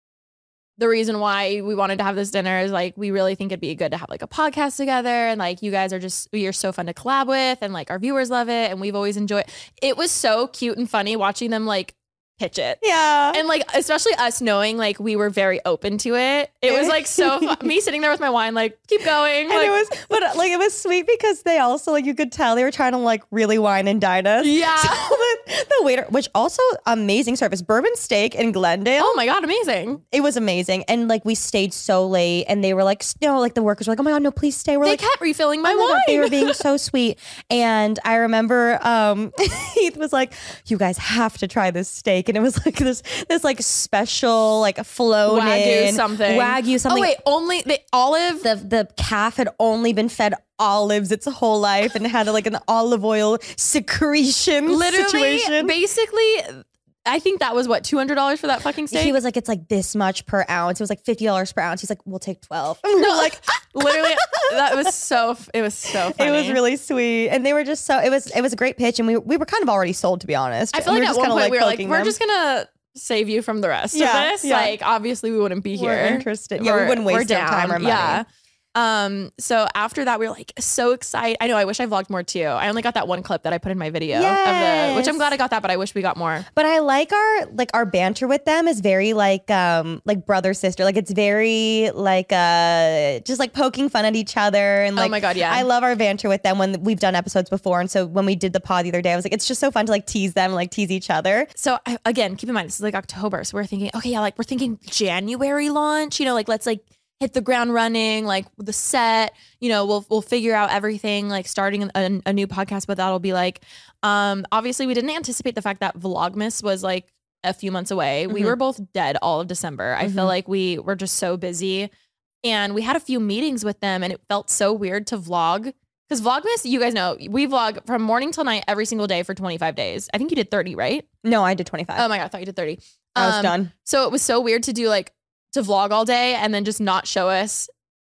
the reason why we wanted to have this dinner is like we really think it'd be good to have like a podcast together and like you guys are just you're so fun to collab with and like our viewers love it and we've always enjoyed it. Was so cute and funny watching them like pitch it. Yeah. And like especially us knowing like we were very open to it. It was like so fu- me sitting there with my wine like keep going. And Like, it was, but like it was sweet because they also like you could tell they were trying to like really wine and dine us. yeah. So the, the waiter, which also amazing service, bourbon steak in Glendale. Oh my God, amazing. It was amazing, and like we stayed so late, and they were like, no, like the workers were like, oh my God, no, please stay. We're They like, kept refilling my oh my wine. God, they were being so sweet. And I remember um, Heath was like, you guys have to try this steak, and it was like this this like special like flown Wagyu in something. wagyu something. Oh wait, only the olive. The the calf had only been fed olives its whole life and had like an olive oil secretion Literally, situation. basically, I think that was what two hundred dollars for that fucking steak. He was like, it's like this much per ounce. It was like fifty dollars per ounce. He's like, we'll take twelve. And we no, were like, literally, that was so. It was so funny. it was really sweet. And they were just so, it was it was a great pitch. And we, we were kind of already sold, to be honest. I feel And like we at were one just point kinda, we were like, poking we're them. just gonna save you from the rest Yeah, of this. yeah. Like, obviously, we wouldn't be here. We're interested. Yeah, we We're- wouldn't we're waste our time or money. Yeah. Um. So after that, we were like so excited. I know. I wish I vlogged more too. I only got that one clip that I put in my video of the, which I'm Yes. glad I got that, but I wish we got more. But I like our like our banter with them is very like um like brother sister. Like it's very like uh just like poking fun at each other and like Oh my God, yeah. I love our banter with them when we've done episodes before. And so when we did the pod the other day, I was like, it's just so fun to like tease them and like tease each other. So I, again, keep in mind this is like October, so we're thinking, okay, yeah, like we're thinking January launch. You know, like let's like hit the ground running, like with the set. You know, we'll we'll figure out everything, like starting a, a new podcast. But that'll be like, um, obviously, we didn't anticipate the fact that Vlogmas was like a few months away. We Mhm. were both dead all of December. I feel Mhm. like we were just so busy, and we had a few meetings with them, and it felt so weird to vlog. Because Vlogmas, you guys know, we vlog from morning till night every single day for twenty-five days. I think you did thirty, right? No, I did twenty-five. Oh my God, I thought you did thirty. I was Um, done. So it was so weird to do like to vlog all day and then just not show us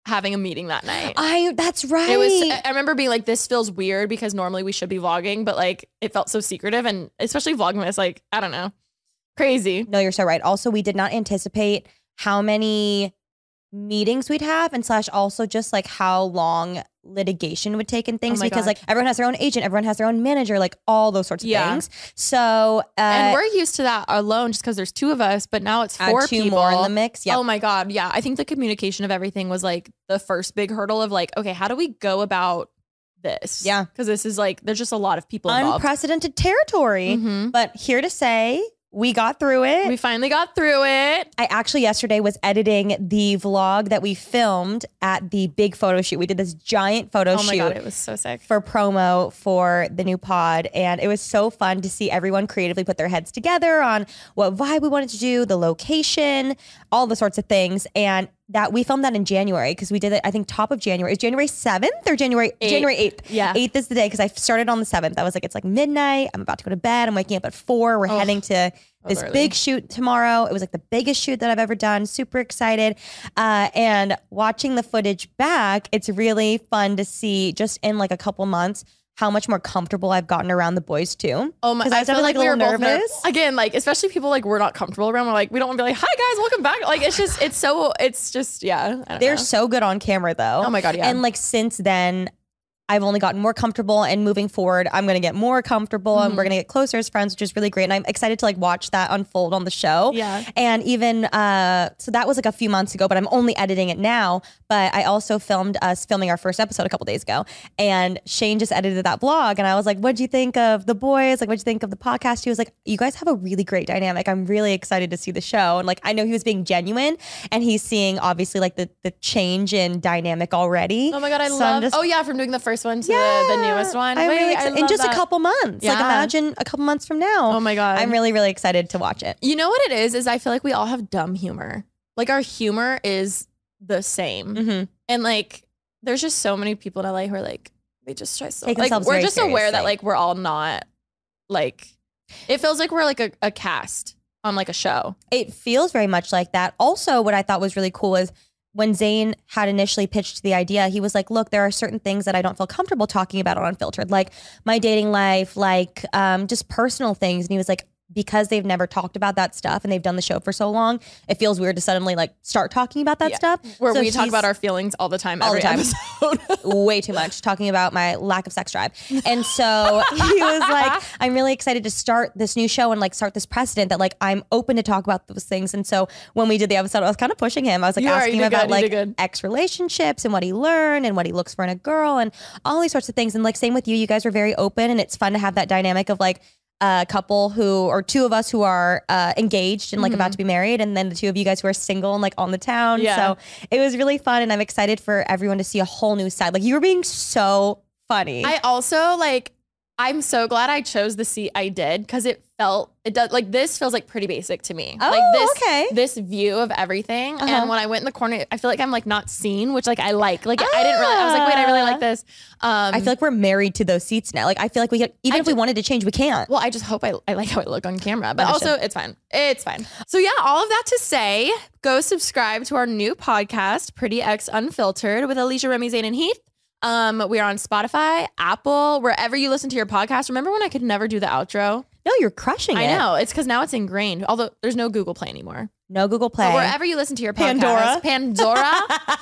having a meeting that night. I that's right. It was. I remember being like, this feels weird because normally we should be vlogging, but like it felt so secretive, and especially Vlogmas, like I don't know, crazy. No, you're so right. Also, we did not anticipate how many meetings we'd have, and slash also just like how long litigation would take and things, Oh my because God. like everyone has their own agent, everyone has their own manager, like all those sorts of Yeah. things. So uh, And we're used to that alone just because there's two of us, but now it's add four two people more in the mix. Yeah. Oh my God. Yeah. I think the communication of everything was like the first big hurdle of like, okay, how do we go about this? Yeah. Because this is like, there's just a lot of people involved. Unprecedented territory. Mhm. But here to say, we got through it. We finally got through it. I actually yesterday was editing the vlog that we filmed at the big photo shoot. We did this giant photo Oh shoot my God. It was so sick. for promo for the new pod. And it was so fun to see everyone creatively put their heads together on what vibe we wanted to do, the location, all the sorts of things. And that we filmed that in January because we did it, I think, top of January. Is January seventh or January Eighth. January eighth? Yeah. eighth is the day because I started on the seventh. I was like, it's like midnight. I'm about to go to bed. I'm waking up at four. We're Oh, heading to this early. big shoot tomorrow. It was like the biggest shoot that I've ever done. Super excited. Uh, and watching the footage back, it's really fun to see just in like a couple months how much more comfortable I've gotten around the boys too. Oh my! 'Cause I I was feel definitely, like, like, a we were little both ner- nervous. again. Like especially people like we're not comfortable around. We're like we don't want to be like, hi guys, welcome back. Like it's just it's so it's just yeah. I don't They're know. so good on camera though. Oh my God, yeah. And like since then, I've only gotten more comfortable, and moving forward, I'm going to get more comfortable and we're going to get closer as friends, which is really great. And I'm excited to like watch that unfold on the show. Yeah. And even, uh, so that was like a few months ago, but I'm only editing it now. But I also filmed us filming our first episode a couple days ago, and Shane just edited that vlog. And I was like, what'd you think of the boys? Like, what'd you think of the podcast? He was like, you guys have a really great dynamic. I'm really excited to see the show. And like, I know he was being genuine, and he's seeing obviously like the, the change in dynamic already. Oh my God, I So I'm love. just- oh yeah, from doing the first one to the, the newest one. I'm Wait, really I excited. In love just that. a couple months. Like Yeah. imagine a couple months from now. Oh my God. I'm really, really excited to watch it. You know what it is? Is I feel like we all have dumb humor. Like our humor is the same, Mm-hmm. and like there's just so many people in L A who are like they just try so Take like themselves we're very just aware that seriously. like we're all not like it feels like we're like a, a cast on like a show. It feels very much like that. Also, what I thought was really cool is when Zayn had initially pitched the idea, he was like, look, there are certain things that I don't feel comfortable talking about on Unfiltered, like my dating life, like um, just personal things. And he was like, because they've never talked about that stuff and they've done the show for so long, it feels weird to suddenly like start talking about that Yeah. stuff. Where So we talk he's- about our feelings all the time, All every the time. episode. way too much talking about my lack of sex drive. And so he was like, I'm really excited to start this new show and like start this precedent that like I'm open to talk about those things. And so when we did the episode, I was kind of pushing him. I was like You are, asking you him did about good, you like did good. ex relationships and what he learned and what he looks for in a girl and all these sorts of things. And like same with you, you guys were very open, and it's fun to have that dynamic of like a couple who, or two of us who are uh, engaged and like about to be married, and then the two of you guys who are single and like on the town. Yeah. So it was really fun, and I'm excited for everyone to see a whole new side. Like you were being so funny. I also like I'm so glad I chose the seat I did because it felt it does like this feels like pretty basic to me. Oh, like this okay. this view of everything. Uh-huh. And when I went in the corner, I feel like I'm like not seen, which like I like. Like I didn't really I was like, wait, I really like this. Um I feel like we're married to those seats now. Like I feel like we could, even I if we ju- wanted to change, we can't. well, I just hope I, I like how I look on camera, but Understood. also it's fine. It's fine. So yeah, all of that to say, go subscribe to our new podcast, Pretty X Unfiltered, with Alicia, Remy, Zayn, and Heath. Um, we are on Spotify, Apple, wherever you listen to your podcast. Remember when I could never do the outro? No, you're crushing I it. know. It's because now it's ingrained. Although there's no Google Play anymore. No Google Play. But wherever you listen to your Pandora. podcast, Pandora,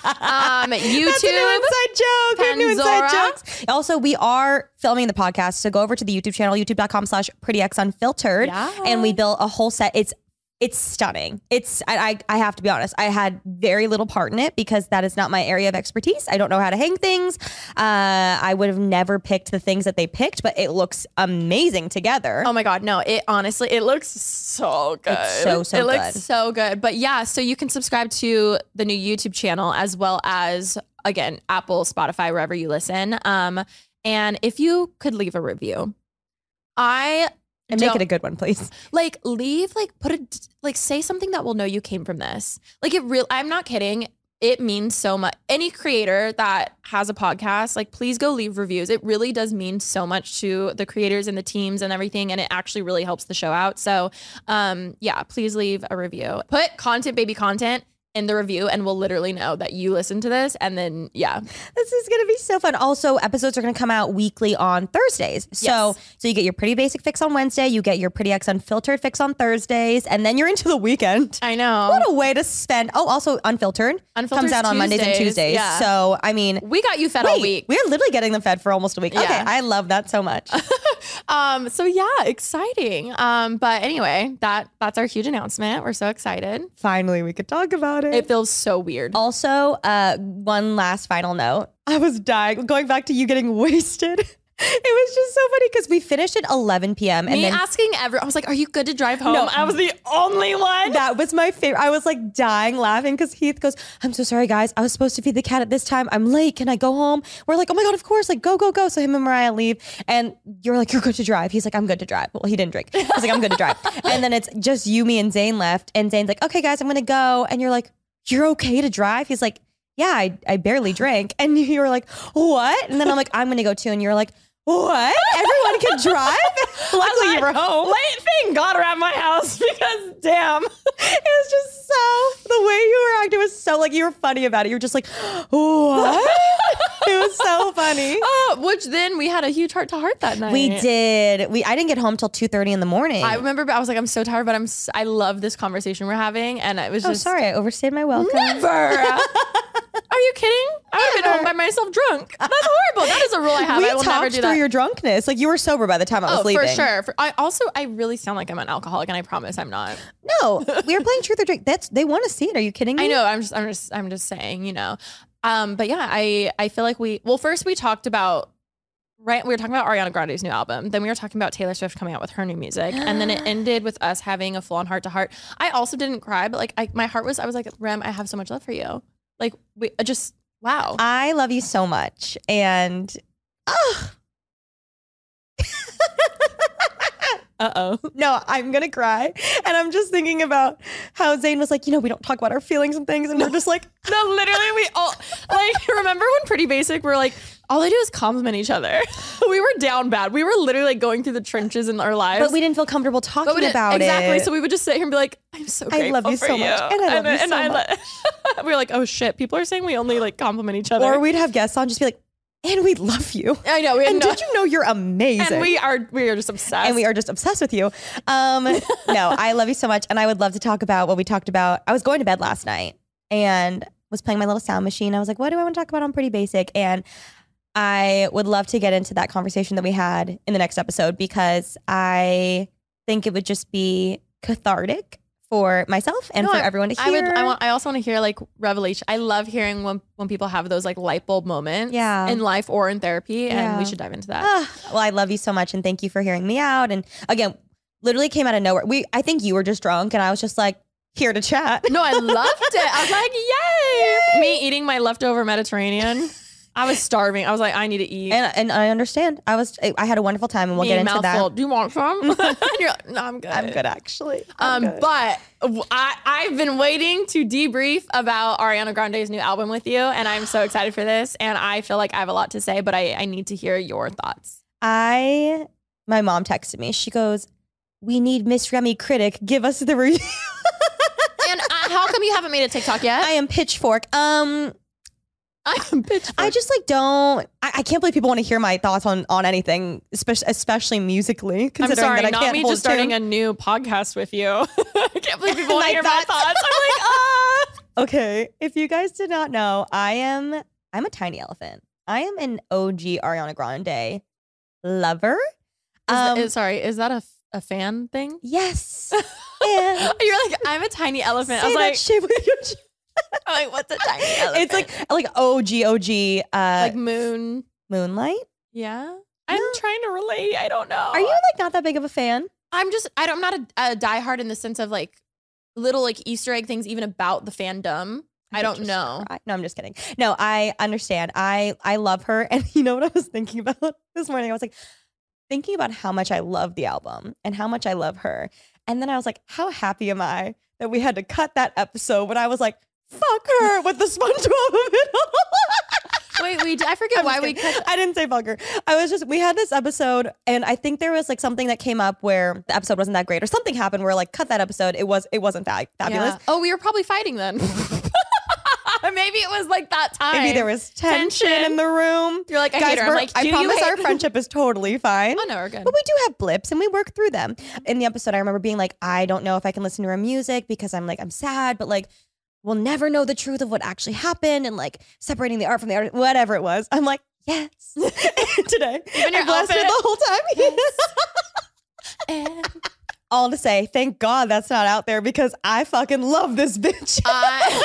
um, YouTube. That's a new inside joke. We have new inside Pandora. jokes. Also, we are filming the podcast. So go over to the YouTube channel, youtube.com slash pretty X unfiltered. Yeah. And we built a whole set. It's It's stunning. It's I, I I have to be honest. I had very little part in it because that is not my area of expertise. I don't know how to hang things. Uh, I would have never picked the things that they picked, but it looks amazing together. Oh my God, no, it honestly, it looks so good. It's so, so It looks good. so good. But yeah, so you can subscribe to the new YouTube channel as well as, again, Apple, Spotify, wherever you listen. Um, and if you could leave a review, I and make don't- it a good one, please. like leave like put a like say something that will know you came from this. Like it real I'm not kidding. It means so much. Any creator that has a podcast, like please go leave reviews. It really does mean so much to the creators and the teams and everything, and it actually really helps the show out. So um yeah, please leave a review. Put content baby content in the review and we'll literally know that you listen to this. And then, yeah. This is going to be so fun. Also, episodes are going to come out weekly on Thursdays. So, Yes. so you get your Pretty Basic fix on Wednesday, you get your Pretty X Unfiltered fix on Thursdays, and then you're into the weekend. I know. What a way to spend. Oh, also Unfiltered, Unfiltered's comes out on Mondays and Tuesdays, Tuesdays. yeah. So, I mean, We got you fed all wait, week. we are literally getting them fed for almost a week. Yeah. Okay, I love that so much. Um, so yeah, exciting. Um, but anyway, that that's our huge announcement. We're so excited. Finally, we could talk about it. It feels so weird. Also, uh, one last final note. I was dying. Going back to you getting wasted. It was just so funny because we finished at eleven p.m. and Me then asking everyone, I was like, "Are you good to drive home?" No. I was the only one. that was my favorite. I was like dying laughing because Heath goes, I'm so sorry, guys. I was supposed to feed the cat at this time. I'm late. Can I go home? We're like, oh my God, of course. Like, go, go, go. So him and Mariah leave. And you're like, you're good to drive. He's like, I'm good to drive. Well, he didn't drink. He's like, I'm good to drive. And then it's just you, me, and Zane left. And Zane's like, okay, guys, I'm going to go. And you're like, you're okay to drive? He's like, yeah, I, I barely drank. And you were like, what? And then I'm like, I'm going to go too. And you're like, what? Everyone can drive? Luckily you were home. Late thing got her at my house because damn. It was just so, the way you were acting was so, like, you were funny about it. You were just like, what? It was so funny. Oh, which then we had a huge heart to heart that night. We did. We I didn't get home till two thirty in the morning. I remember I was like, I'm so tired, but I'm s- I love this conversation we're having, and it was oh, just sorry. I overstayed my welcome. never. Are you kidding? I would have been Never. home by myself drunk. That's horrible. That is a rule I have. We I will talked never do through that. your drunkenness. Like, you were sober by the time I was Oh, leaving. for sure. For, I also I really sound like I'm an alcoholic, and I promise I'm not. No, we were playing Truth or Drink. That's They want to see it. Are you kidding me? I know. I'm just. I'm just. I'm just saying. You know. Um. But yeah, I. I feel like we. Well, first we talked about. Right, we were talking about Ariana Grande's new album. Then we were talking about Taylor Swift coming out with her new music, and then it ended with us having a full-on heart-to-heart. I also didn't cry, but like, I, my heart was. I was like, Rem, I have so much love for you. Like, we I just wow. I love you so much. And, oh. Uh oh. No, I'm going to cry. And I'm just thinking about how Zane was like, you know, we don't talk about our feelings and things. And we're just like, No, literally, we all like. Remember when Pretty Basic were like, all I do is compliment each other. We were down bad. We were literally like going through the trenches in our lives. but we didn't feel comfortable talking But we didn't- about exactly. it. So we would just sit here and be like, I'm so I grateful love you for so much, and I love you so I le- we were like, oh shit, people are saying we only like compliment each other. Or we'd have guests on, just be like, and we love you. I know. We had And no- did you know you're amazing? and we are we are just obsessed. And we are just obsessed with you. Um, no, I love you so much. And I would love to talk about what we talked about. I was going to bed last night and was playing my little sound machine. I was like, what do I want to talk about on Pretty Basic? And I would love to get into that conversation that we had in the next episode because I think it would just be cathartic for myself and No, for I- everyone to I hear. would. I want. I also want to hear like revelation. I love hearing when when people have those like light bulb moments. Yeah. In life or in therapy, and Yeah. we should dive into that. Ah, well, I love you so much and thank you for hearing me out. And again, literally came out of nowhere. We, I think you were just drunk and I was just like, here to chat. No, I loved it. I was like, yay! Me eating my leftover Mediterranean. I was starving. I was like, I need to eat. And and I understand. I was I had a wonderful time, and we'll Me, get into mouthful. that. Do you want some? And you're like, no, I'm good. I'm good, actually. Um, I'm good. but I, I've been waiting to debrief about Ariana Grande's new album with you, and I'm so excited for this. And I feel like I have a lot to say, but I, I need to hear your thoughts. I my mom texted me. She goes, "We need Miss Remy Critic. Give us the review." And uh, how come you haven't made a TikTok yet? I am Pitchfork. Um, I'm Pitchfork. I just like don't. I, I can't believe people want to hear my thoughts on on anything, especially especially musically. I'm Considering sorry, that I not can't me hold just starting tune. a new podcast with you. I can't believe people want My to hear my thoughts. thoughts. I'm like, ah. Okay, if you guys did not know, I am I'm a tiny elephant. I am an O G Ariana Grande lover. Is that- Um, is- sorry, is that a, f- a fan thing? yes. And You're like, I'm a tiny elephant. I was say that like, shit with your ch- I'm like, what's a tiny elephant? It's like like O G O G uh like moon. Moonlight. Yeah. I'm No. trying to relate. I don't know. Are you like not that big of a fan? I'm just, I don't, I'm not a, a diehard in the sense of like little like Easter egg things even about the fandom. I don't Just know. cry. No, I'm just kidding. No, I understand. I I love her. And you know what I was thinking about this morning? I was like thinking about how much I love the album and how much I love her. And then I was like, how happy am I that we had to cut that episode when I was like, fuck her with the SpongeBob of it all. Wait, we, I forget I'm why just we kidding. cut. I didn't say fuck her. I was just, we had this episode and I think there was like something that came up where the episode wasn't that great or something happened where like cut that episode. It was, it wasn't that fabulous. Yeah. Oh, we were probably fighting then. Maybe it was like that time. Maybe there was tension, Tension. in the room. You're like, I Guys, hate her. I'm we're- like, I do you promise hate our friendship is totally fine. Oh, no, we're good. But we do have blips and we work through them. In the episode, I remember being like, I don't know if I can listen to her music because I'm like, I'm sad, but like, we'll never know the truth of what actually happened and like separating the art from the art, whatever it was. I'm like, yes. Today. Even your I blasted outfit. the whole time. And All to say, thank God that's not out there because I fucking love this bitch. I,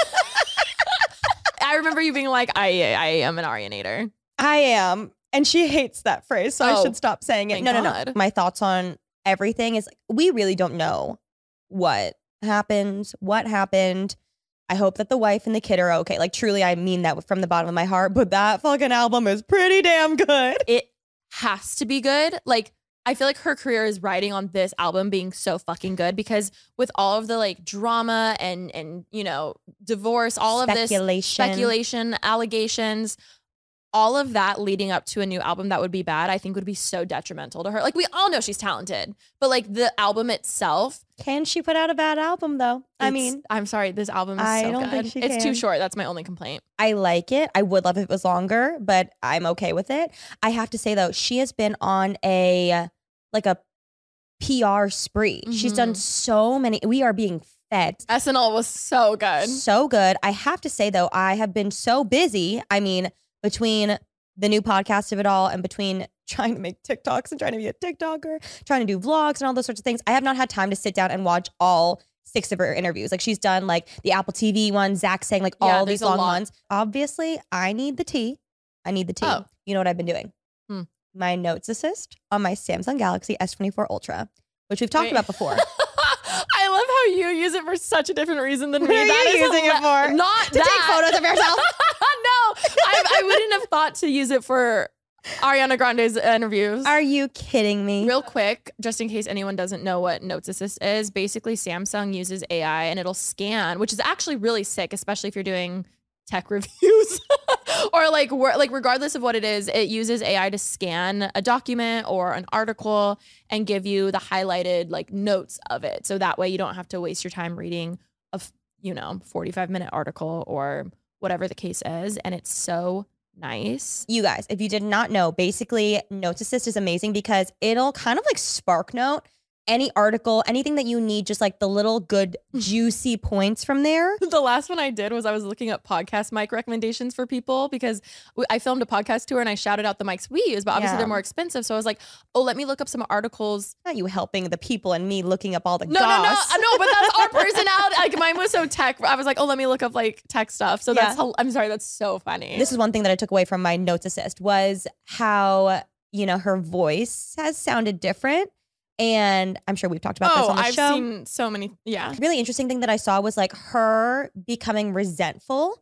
I remember you being like, I, I am an Arianator. I am. And she hates that phrase, so I Oh, should stop saying it. thank No, no, no. God. My thoughts on everything is we really don't know what happened, what happened. I hope that the wife and the kid are okay. Like, truly, I mean that from the bottom of my heart. But that fucking album is pretty damn good. It has to be good. Like, I feel like her career is riding on this album being so fucking good because with all of the like drama and and you know divorce, all of this Speculation. speculation, allegations, all of that leading up to a new album that would be bad, I think would be so detrimental to her. Like, we all know she's talented, but like the album itself. Can she put out a bad album, though? I it's- mean, I'm sorry, this album is I so don't good. think she it's too can. short. That's my only complaint. I like it. I would love if it was longer, but I'm okay with it. I have to say, though, she has been on a, like a P R spree. She's done Mhm. so many. We are being fed S N L was so good. so good. I have to say, though, I have been so busy. I mean, between the new podcast of it all and between trying to make TikToks and trying to be a TikToker, trying to do vlogs and all those sorts of things, I have not had time to sit down and watch all six of her interviews. Like, she's done like the Apple T V one, Zach saying like Yeah, all there's these a long lot. ones. Obviously, I need the tea. I need the tea. Oh. You know what I've been doing? Hmm. My notes assist on my Samsung Galaxy S twenty-four Ultra, which we've talked Wait. about before. I love how you use it for such a different reason than What me. are That you is using it hila- for? Not To that. take photos of yourself? No, I, I wouldn't have thought to use it for Ariana Grande's interviews. Are you kidding me? Real quick, just in case anyone doesn't know what Notes Assist is, basically Samsung uses A I and it'll scan, which is actually really sick, especially if you're doing tech reviews or like wor- like regardless of what it is, it uses A I to scan a document or an article and give you the highlighted like notes of it. So that way you don't have to waste your time reading a f- you know forty-five minute article or whatever the case is, and it's so nice. You guys, if you did not know, basically Notes Assist is amazing because it'll kind of like spark note any article, anything that you need, just like the little good juicy points from there. The last one I did was I was looking up podcast mic recommendations for people because w- I filmed a podcast tour and I shouted out the mics we use, but obviously Yeah. they're more expensive. So I was like, oh, let me look up some articles. Not you helping the people and me looking up all the No, no, no, goss. uh, no, but that's our personality. Like mine was so tech. I was like, oh, let me look up like tech stuff. So that's, Yeah. hel- I'm sorry, that's so funny. This is one thing that I took away from my Notes Assist was how, you know, her voice has sounded different. And I'm sure we've talked about this oh, on the I've show. seen so many. Yeah. Really interesting thing that I saw was like her becoming resentful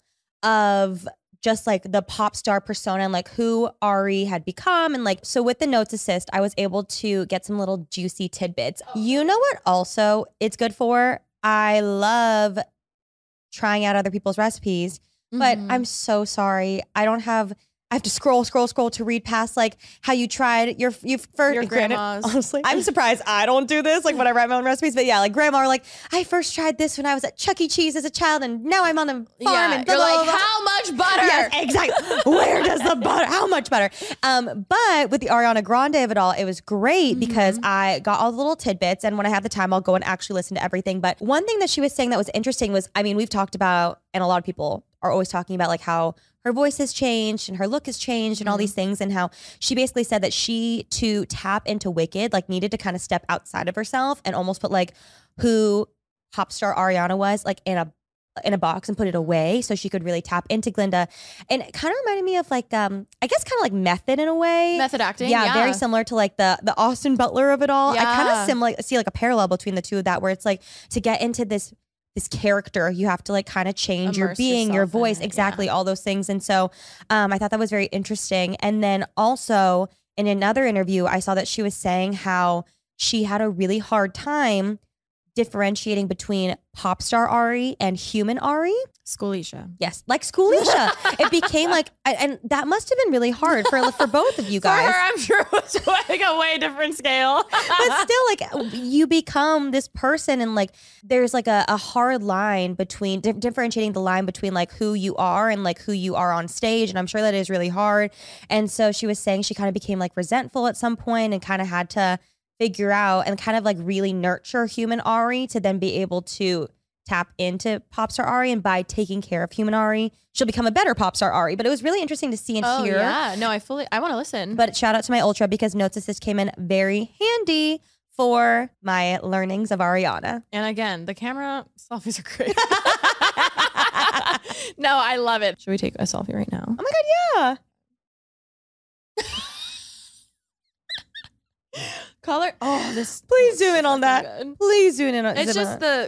of just like the pop star persona and like who Ari had become. And like, so with the Notes Assist, I was able to get some little juicy tidbits. You know what also it's good for? I love trying out other people's recipes, but Mhm. I'm so sorry. I don't have, I have to scroll, scroll, scroll to read past like how you tried your, you first, Your granted, grandma's. honestly, I'm surprised I don't do this, like when I write my own recipes, but yeah, like grandma were like, I first tried this when I was at Chuck E. Cheese as a child and now I'm on a farm yeah. and blah, You're blah, like, blah, blah. how much butter? Yes, exactly. Where does the butter? How much butter? Um, but with the Ariana Grande of it all, it was great because I got all the little tidbits, and when I have the time, I'll go and actually listen to everything. But one thing that she was saying that was interesting was, I mean, we've talked about, and a lot of people are always talking about like how her voice has changed and her look has changed and all these things, and how she basically said that she, to tap into Wicked, like needed to kind of step outside of herself and almost put like who pop star Ariana was like in a in a box and put it away so she could really tap into Glinda. And it kind of reminded me of like, um, I guess kind of like Method in a way. Method acting. Yeah, Yeah. very similar to like the the Austin Butler of it all. I kind Yeah. of similar see like a parallel between the two of that, where it's like to get into this this character, you have to like kind of change your Immerse being, your yourself in voice, it, exactly, yeah. all those things. And so um, I thought that was very interesting. And then also in another interview, I saw that she was saying how she had a really hard time differentiating between pop star Ari and human Ari. Schoolisha. Yes, like Schoolisha. It became like, and that must have been really hard for for both of you guys. For her, I'm sure it was like a way different scale. But still, like, you become this person, and like, there's like a, a hard line between di- differentiating the line between like who you are and like who you are on stage. And I'm sure that is really hard. And so she was saying she kind of became like resentful at some point and kind of had to figure out and kind of like really nurture human Ari to then be able to tap into pop star Ari, and by taking care of human Ari, she'll become a better pop star Ari. But it was really interesting to see and oh, hear. Yeah, no, I fully, I want to listen. But shout out to my Ultra, because Notes Assist came in very handy for my learnings of Ariana. And again, the camera selfies are great. No, I love it. Should we take a selfie right now? Oh my God, yeah. Color. Oh, this. Please zoom in on so that. good. Please zoom in on It's zoom just on the.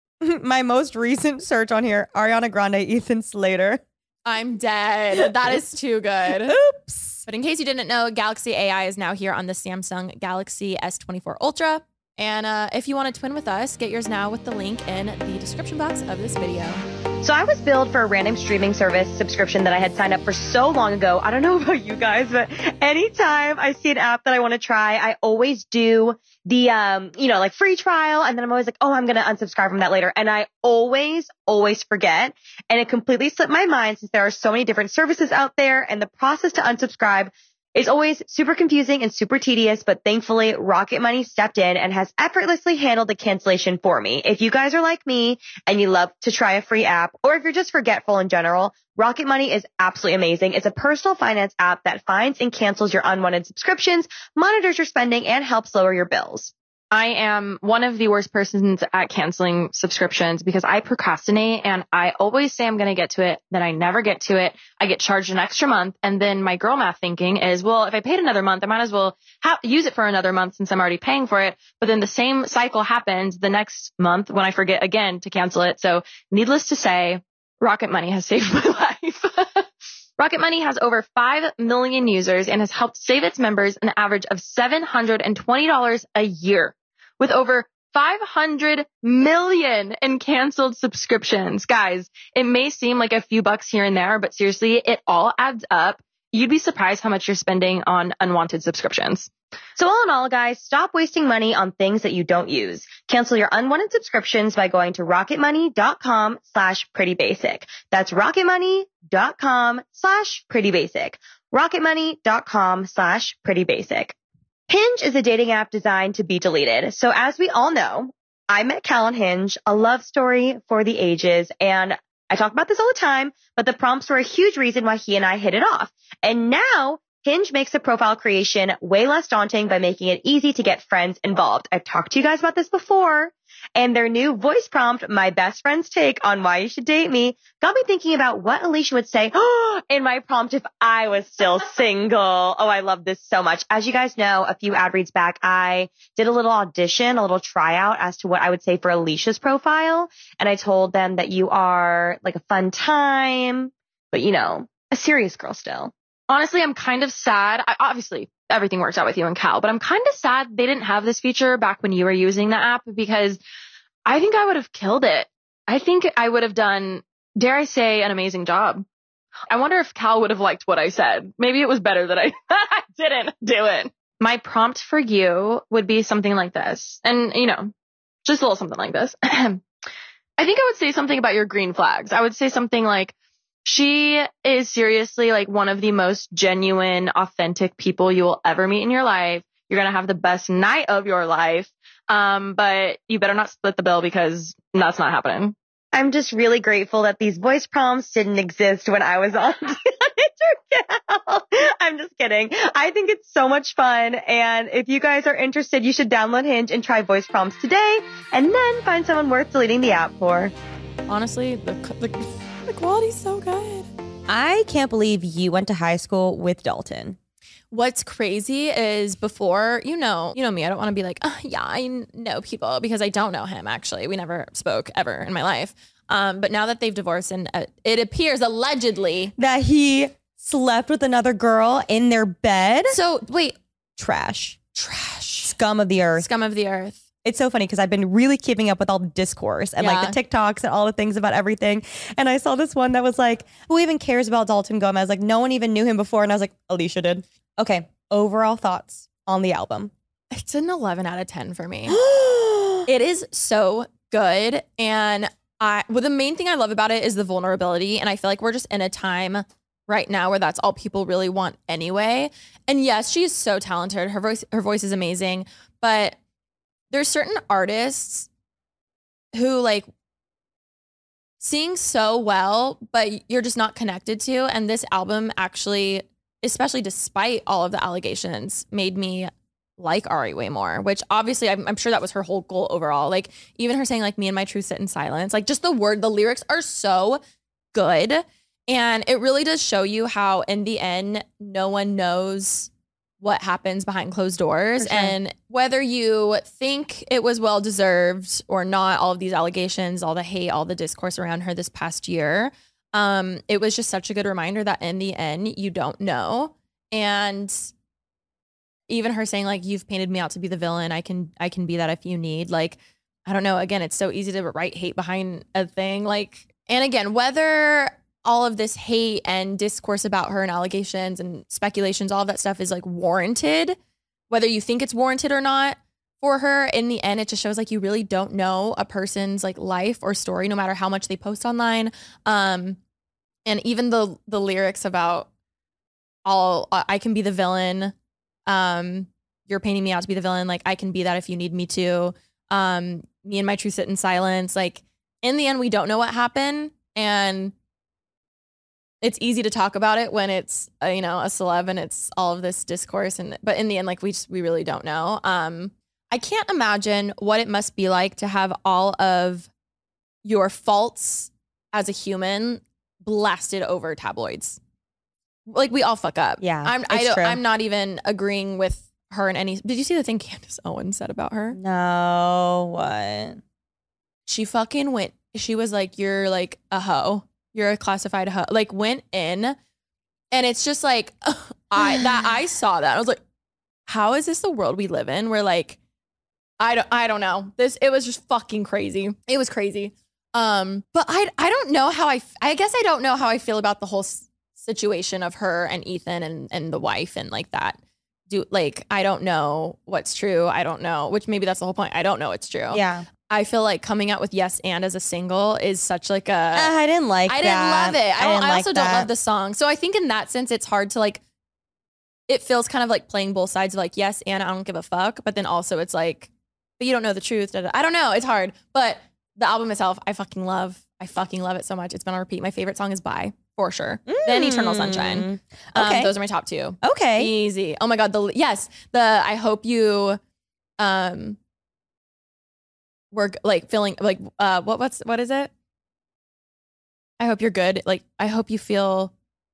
my most recent search on here, Ariana Grande, Ethan Slater. I'm dead. That is too good. Oops. But in case you didn't know, Galaxy A I is now here on the Samsung Galaxy S twenty-four Ultra. And uh, if you want to twin with us, get yours now with the link in the description box of this video. So I was billed for a random streaming service subscription that I had signed up for so long ago. I don't know about you guys, but anytime I see an app that I want to try, I always do the, um, you know, like free trial. And then I'm always like, oh, I'm going to unsubscribe from that later. And I always, always forget. And it completely slipped my mind since there are so many different services out there. And the process to unsubscribe is always super confusing and super tedious, but thankfully Rocket Money stepped in and has effortlessly handled the cancellation for me. If you guys are like me and you love to try a free app, or if you're just forgetful in general, Rocket Money is absolutely amazing. It's a personal finance app that finds and cancels your unwanted subscriptions, monitors your spending, and helps lower your bills. I am one of the worst persons at canceling subscriptions because I procrastinate and I always say I'm going to get to it. Then I never get to it. I get charged an extra month. And then my girl math thinking is, well, if I paid another month, I might as well ha- use it for another month since I'm already paying for it. But then the same cycle happens the next month when I forget again to cancel it. So needless to say, Rocket Money has saved my life. Rocket Money has over five million users and has helped save its members an average of seven hundred twenty dollars a year, with over five hundred million in canceled subscriptions. Guys, it may seem like a few bucks here and there, but seriously, it all adds up. You'd be surprised how much you're spending on unwanted subscriptions. So all in all, guys, stop wasting money on things that you don't use. Cancel your unwanted subscriptions by going to rocketmoney.com slash prettybasic. That's rocketmoney.com slash prettybasic. rocketmoney.com slash prettybasic. Hinge is a dating app designed to be deleted. So as we all know, I met Cal on Hinge, a love story for the ages, and I talk about this all the time, but the prompts were a huge reason why he and I hit it off. And now Hinge makes the profile creation way less daunting by making it easy to get friends involved. I've talked to you guys about this before, and their new voice prompt, my best friend's take on why you should date me, got me thinking about what Alicia would say in my prompt if I was still single. Oh, I love this so much. As you guys know, a few ad reads back, I did a little audition, a little tryout as to what I would say for Alicia's profile. And I told them that you are like a fun time, but you know, a serious girl still. Honestly, I'm kind of sad. I, obviously, everything works out with you and Cal, but I'm kind of sad they didn't have this feature back when you were using the app because I think I would have killed it. I think I would have done, dare I say, an amazing job. I wonder if Cal would have liked what I said. Maybe it was better that I, I didn't do it. My prompt for you would be something like this. And, you know, just a little something like this. I think I would say something about your green flags. I would say something like, she is seriously like one of the most genuine, authentic people you will ever meet in your life. You're going to have the best night of your life. Um, but you better not split the bill because that's not happening. I'm just really grateful that these voice prompts didn't exist when I was on Cal. I'm just kidding. I think it's so much fun. And if you guys are interested, you should download Hinge and try voice prompts today and then find someone worth deleting the app for. Honestly, the, the The quality's so good. I can't believe you went to high school with Dalton. What's crazy is before, you know, you know me, I don't want to be like, oh, yeah, I know people because I don't know him, actually. We never spoke ever in my life. Um, but now that they've divorced and uh, it appears allegedly that he slept with another girl in their bed. So wait, Trash. trash. Scum of the earth. Scum of the earth. it's so funny because I've been really keeping up with all the discourse and Yeah. like the TikToks and all the things about everything. And I saw this one that was like, who even cares about Dalton Gomez? Like no one even knew him before. And I was like, Alicia did. Okay. Overall thoughts on the album. It's an eleven out of ten for me. It is so good. And I, well, the main thing I love about it is the vulnerability. And I feel like we're just in a time right now where that's all people really want anyway. And yes, she is so talented. Her voice, her voice is amazing. But there's certain artists who like sing so well, but you're just not connected to. And this album actually, especially despite all of the allegations, made me like Ari way more, which obviously I'm, I'm sure that was her whole goal overall. Like even her saying like me and my truth sit in silence, like just the word, the lyrics are so good. And it really does show you how in the end, no one knows what happens behind closed doors. For sure. And whether you think it was well deserved or not, all of these allegations, all the hate, all the discourse around her this past year, um, it was just such a good reminder that in the end, you don't know. And even her saying like, you've painted me out to be the villain. I can, I can be that if you need. Like, I don't know. Again, it's so easy to write hate behind a thing. Like, and again, whether all of this hate and discourse about her and allegations and speculations, all of that stuff is like warranted, whether you think it's warranted or not for her, in the end, it just shows like you really don't know a person's like life or story, no matter how much they post online. Um, and even the the lyrics about all, I can be the villain. Um, you're painting me out to be the villain. Like I can be that if you need me to. Um, me and my truth sit in silence. Like in the end, we don't know what happened, and it's easy to talk about it when it's uh, you know, a celeb and it's all of this discourse. And but in the end, like we just we really don't know. Um, I can't imagine what it must be like to have all of your faults as a human blasted over tabloids. Like we all fuck up. Yeah, I'm I it's don't, true. I'm not even agreeing with her in any. Did you see the thing Candace Owens said about her? No, what? She fucking went. She was like, "You're like a hoe. You're a classified hoe." Like went in, and it's just like I that I saw that I was like, "How is this the world we live in?" Where like I don't I don't know this. It was just fucking crazy. It was crazy. Um, but I I don't know how I I guess I don't know how I feel about the whole situation of her and Ethan and and the wife and like that. Do like I don't know what's true. I don't know, which maybe that's the whole point. I don't know what's true. Yeah. I feel like coming out with Yes and as a single is such like a Uh, I didn't like I that. didn't love it. I, don't, didn't I like also that. don't love the song. So I think in that sense it's hard to like it feels kind of like playing both sides of like yes and I don't give a fuck, but then also it's like but you don't know the truth. Da, da. I don't know. It's hard. But the album itself, I fucking love. I fucking love it so much. It's been on repeat. My favorite song is Bye, for sure. Mm. Then Eternal Sunshine. Okay. Um, those are my top two. Okay. Easy. Oh my God. The yes. The I hope you um were like feeling like uh what what's what is it? I hope you're good. Like I hope you feel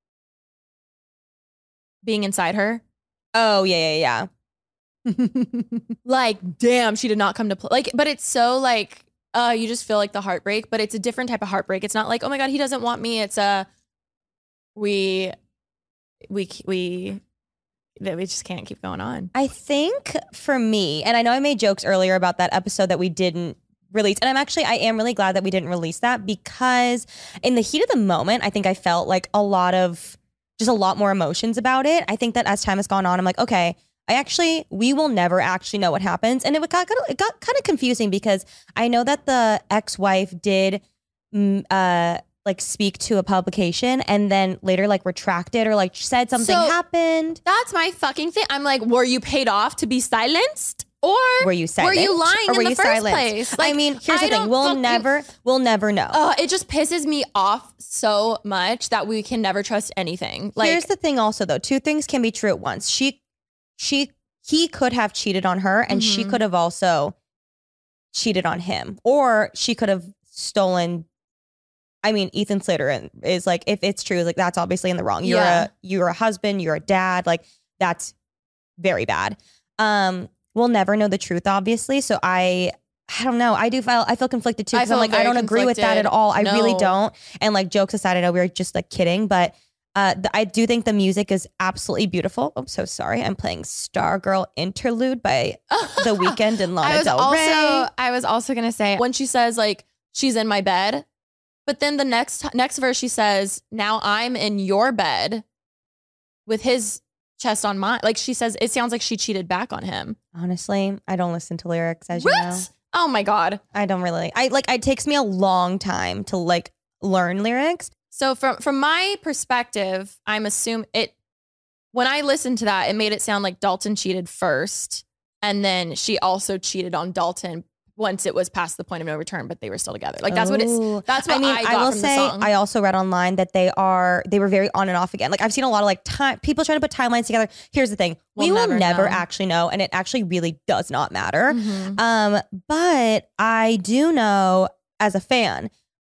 being inside her. Oh yeah, yeah, yeah. Like, damn, she did not come to play. Like, but it's so like, uh, you just feel like the heartbreak, but it's a different type of heartbreak. It's not like, oh my God, he doesn't want me. It's a, we, we, we, that we just can't keep going on. I think for me, and I know I made jokes earlier about that episode that we didn't release, and I'm actually, I am really glad that we didn't release that because in the heat of the moment, I think I felt like a lot of, just a lot more emotions about it. I think that as time has gone on, I'm like, okay, I actually, we will never actually know what happens. And it got, it got kind of confusing because I know that the ex-wife did mm, uh, like speak to a publication and then later like retracted or like said something So- happened. That's my fucking thing. I'm like, were you paid off to be silenced? Or Were you silent? Were you lying or were in the you first silenced? place? I Like, mean, here's I the thing. don't We'll fucking- never, we'll never know. Uh, it just pisses me off so much that we can never trust anything. Like, Here's the thing also though, two things can be true at once. She, she, he could have cheated on her and she Mhm. could have also cheated on him, or she could have stolen. I mean, Ethan Slater is like, if it's true, like that's obviously in the wrong. You're Yeah. a, you're a husband, you're a dad, like that's very bad. Um, we'll never know the truth, obviously. So I, I don't know. I do feel, I feel conflicted too. I Cause I'm feel like, I very don't agree with that at conflicted. all. I really No. don't. And like jokes aside, I know we were just like kidding, but Uh, the, I do think the music is absolutely beautiful. I'm so sorry. I'm playing Stargirl Interlude by The Weeknd and Lana I was Del also, Rey. I was also gonna say when she says like she's in my bed, but then the next next verse she says, "Now I'm in your bed with his chest on mine." Like she says, it sounds like she cheated back on him. Honestly, I don't listen to lyrics, as you What? know. Oh my God. I don't really. I like. It takes me a long time to like learn lyrics. So from from my perspective, I'm assuming it. When I listened to that, it made it sound like Dalton cheated first, and then she also cheated on Dalton once it was past the point of no return. But they were still together. Like that's what Ooh. it's. That's what I, I mean. got I will from say. the song. I also read online that they are. They were very on and off again. Like I've seen a lot of like time people trying to put timelines together. Here's the thing: We'll we will never never know. actually know, and it actually really does not matter. Mhm. Um, but I do know as a fan,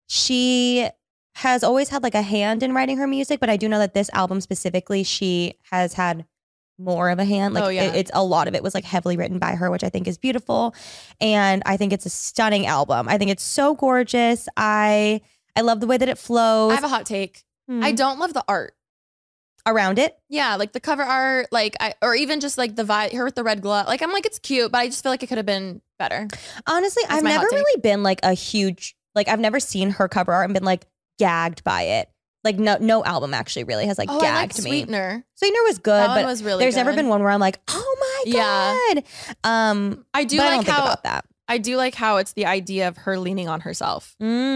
she has always had like a hand in writing her music, but I do know that this album specifically, she has had more of a hand. Like Oh, yeah. it- it's a lot of it was like heavily written by her, which I think is beautiful. And I think it's a stunning album. I think it's so gorgeous. I I love the way that it flows I have a hot take. Hmm. I don't love the art. around it. Yeah, like the cover art, like I, or even just like the vibe, her with the red glove. Like I'm like, it's cute, but I just feel like it could have been better. Honestly, That's I've my hot never take. really been like a huge like I've never seen her cover art and been like gagged by it. Like no no album actually really has like Oh, I like gagged me. Sweetener. Sweetener was good, That one but was really there's never good. been one where I'm like, oh my Yeah. god. Um, I do but I like don't think how about that. I do like how it's the idea of her leaning on herself.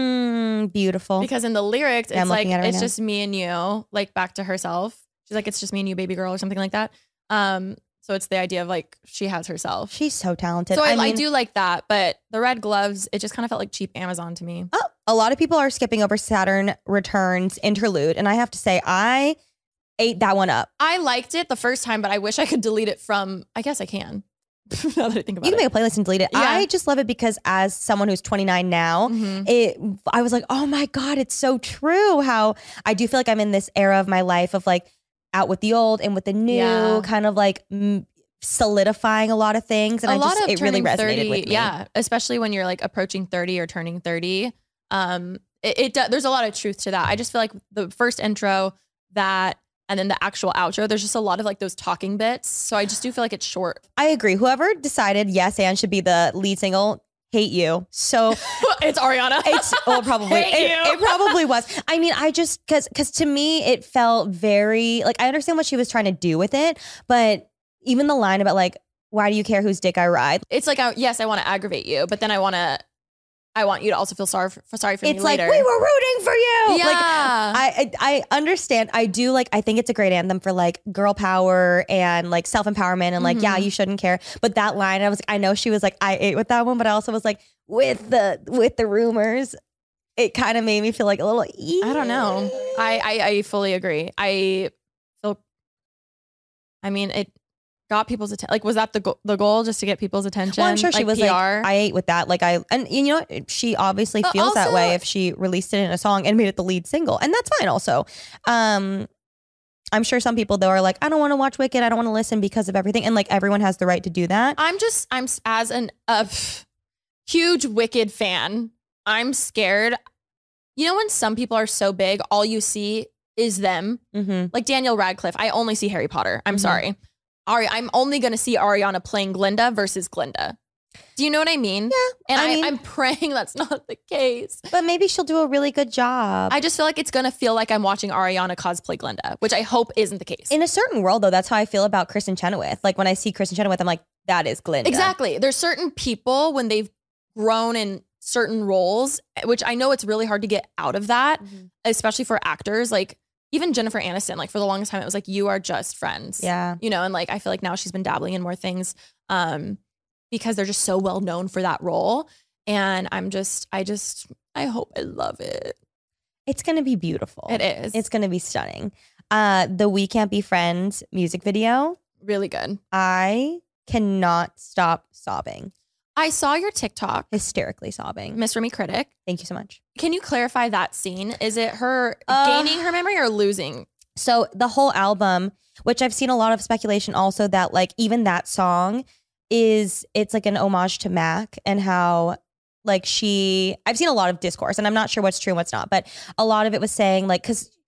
Mm, beautiful. Because in the lyrics, Yeah, I'm it's like looking at it right it's now. just me and you, like back to herself. She's like, it's just me and you, baby girl, or something like that. Um, so it's the idea of like she has herself. She's so talented. So I, I, I mean, do like that, but the red gloves, it just kind of felt like cheap Amazon to me. oh, a lot of people are skipping over Saturn Returns interlude, and I have to say, I ate that one up. I liked it the first time, but I wish I could delete it from. I guess I can. Now that I think about You can it. make a playlist and delete it. Yeah. I just love it because as someone who's twenty-nine now, Mhm. it I was like, oh my God, it's so true. How I do feel like I'm in this era of my life of like out with the old and with the new, Yeah. kind of like mm, solidifying a lot of things. And a I lot just of it really turning resonated thirty, with me. yeah, especially when you're like approaching thirty or turning thirty. Um, it, it do- there's a lot of truth to that. I just feel like the first intro, that, and then the actual outro, there's just a lot of like those talking bits. So I just do feel like it's short. I agree. Whoever decided Yes and should be the lead single, hate you. So It's Ariana. it's well probably Hate it, you. it probably was. I mean, I just because because to me it felt very like I understand what she was trying to do with it, but even the line about like why do you care whose dick I ride? It's like, I, yes, I want to aggravate you, but then I want to, I want you to also feel sorry for, for sorry for It's me like later. we were rooting for you. Yeah. Like I, I I understand. I do like I think it's a great anthem for like girl power and like self empowerment and like yeah Mhm. you shouldn't care. But that line I was I know she was like I ate with that one, but I also was like with the with the rumors. It kind of made me feel like a little. I don't know. I, I I fully agree. I feel. I mean, it got people's attention. Like, was that the go- the goal, just to get people's attention? Well, I'm sure she was P R? like, I ate with that. Like I, and you know, what? She obviously But feels that also- way if she released it in a song and made it the lead single, and that's fine. Also, um, I'm sure some people though are like, I don't want to watch Wicked, I don't want to listen because of everything, and like everyone has the right to do that. I'm just I'm s- as an a pff, huge Wicked fan. I'm scared. You know when some people are so big, all you see is them. Mm-hmm. Like Daniel Radcliffe, I only see Harry Potter. I'm Mhm. sorry. Ari, I'm only going to see Ariana playing Glinda versus Glinda. Do you know what I mean? Yeah, And I I mean- I'm praying that's not the case. But maybe she'll do a really good job. I just feel like it's going to feel like I'm watching Ariana cosplay Glinda, which I hope isn't the case. in a certain world, though, that's how I feel about Kristen Chenoweth. Like when I see Kristen Chenoweth, I'm like, that is Glinda. Exactly. There's certain people when they've grown in certain roles, which I know it's really hard to get out of that, Mhm. especially for actors. Like even Jennifer Aniston, like for the longest time, it was like, you are just friends. Yeah. You know, and like I feel like now she's been dabbling in more things um, because they're just so well known for that role. And I'm just, I just, I hope I love it. It's going to be beautiful. It is. It's going to be stunning. Uh, the We Can't Be Friends music video, really good. I cannot stop sobbing, I saw your TikTok, hysterically sobbing. Miss Remy Critic. Thank you so much. Can you clarify that scene? Is it her Uh, gaining her memory or losing? So the whole album, which I've seen a lot of speculation also that like even that song is, it's like an homage to Mac and how like she, I've seen a lot of discourse and I'm not sure what's true and what's not, but a lot of it was saying like, cause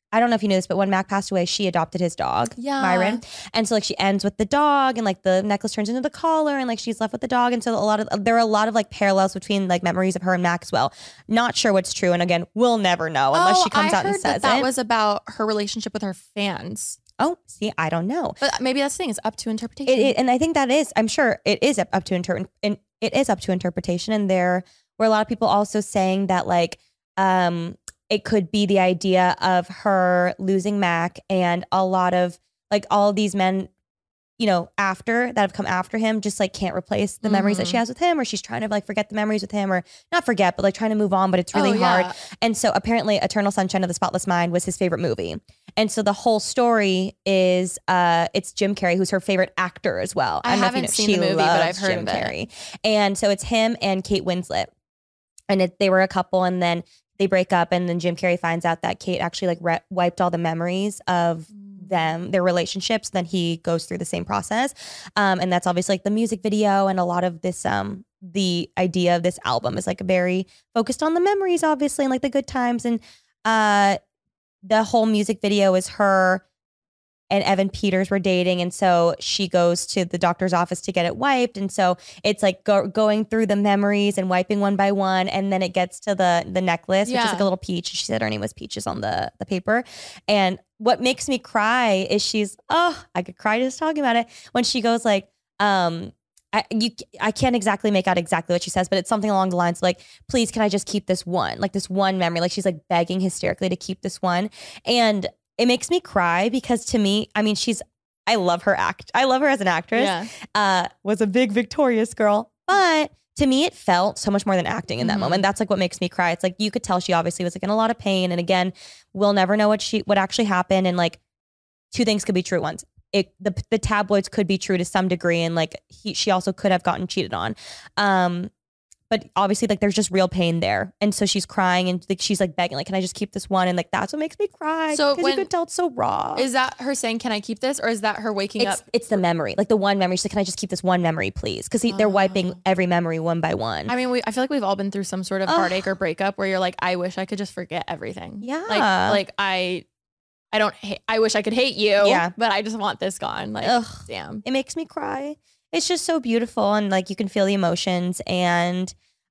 I don't know if you knew this, but when Mac passed away, she adopted his dog, Yeah. Myron. And so like she ends with the dog and like the necklace turns into the collar and like she's left with the dog. And so a lot of, there are a lot of like parallels between like memories of her and Mac as well. Not sure what's true. And again, we'll never know unless oh, she comes I out and heard says that that it. was about her relationship with her fans. Oh, see, I don't know. But maybe that's the thing. It's up to interpretation. It, it, and I think that is, I'm sure it is up, up to inter- and it is up to interpretation. And there were a lot of people also saying that like, um, it could be the idea of her losing Mac and a lot of like all these men, you know, after that have come after him, just like can't replace the mm-hmm. memories that she has with him, or she's trying to like forget the memories with him, or not forget, but like trying to move on, but it's really oh, yeah. hard. And so apparently Eternal Sunshine of the Spotless Mind was his favorite movie. And so the whole story is, uh, it's Jim Carrey, who's her favorite actor as well. I, I haven't you know, seen the movie, but I've heard Jim of it. Carrey. And so it's him and Kate Winslet. And it, they were a couple, and then they break up, and then Jim Carrey finds out that Kate actually like re- wiped all the memories of them, their relationships. Then he goes through the same process. Um, and that's obviously like the music video, and a lot of this, um, the idea of this album is like very focused on the memories, obviously, and like the good times. And uh, the whole music video is her and Evan Peters were dating. And so she goes to the doctor's office to get it wiped. And so it's like go, going through the memories and wiping one by one. And then it gets to the the necklace, yeah. which is like a little peach. She said her name was Peaches on the, the paper. And what makes me cry is she's, oh, I could cry just talking about it. When she goes like, um, I, you, I can't exactly make out exactly what she says, but it's something along the lines of like, please, can I just keep this one? Like this one memory. Like she's like begging hysterically to keep this one. And it makes me cry because to me, I mean, she's, I love her act. I love her as an actress. Yeah. Uh, was a big Victorious girl. But to me, it felt so much more than acting in that mm-hmm. moment. That's like what makes me cry. It's like, you could tell she obviously was like in a lot of pain. And again, we'll never know what she, what actually happened. And like two things could be true at once. It, the, the tabloids could be true to some degree. And like he, she also could have gotten cheated on. Um, But obviously, like, there's just real pain there. And so she's crying and like, she's like begging, like, can I just keep this one? And like, that's what makes me cry. So because when- you could tell it's so raw. Is that her saying, can I keep this? Or is that her waking it's, up? it's the memory, like the one memory. She's like, can I just keep this one memory, please? Because they're wiping every memory one by one. I mean, we, I feel like we've all been through some sort of Ugh. heartache or breakup where you're like, I wish I could just forget everything. Yeah. Like, like I, I don't, ha- I wish I could hate you. Yeah. But I just want this gone. Like, Ugh. damn. It makes me cry. It's just so beautiful. And like, you can feel the emotions. And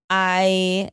I,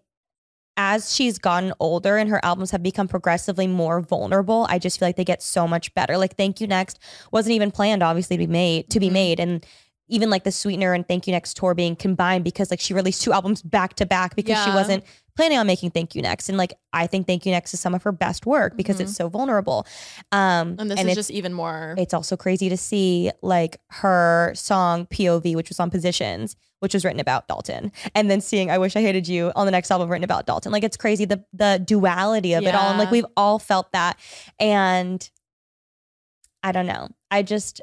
as she's gotten older and her albums have become progressively more vulnerable, I just feel like they get so much better. Like Thank You Next wasn't even planned, obviously, to be made, to be Mm-hmm. made. And even like the Sweetener and Thank You Next tour being combined because like she released two albums back to back because she Yeah. wasn't planning on making Thank You Next. And like, I think Thank You Next is some of her best work because Mhm. it's so vulnerable. Um, And this and is it's, just even more. it's also crazy to see like her song P O V, which was on Positions, which was written about Dalton, and then seeing I Wish I Hated You on the next album written about Dalton. Like, it's crazy the the duality of it all. And like, Yeah. we've all felt that. And I don't know. I just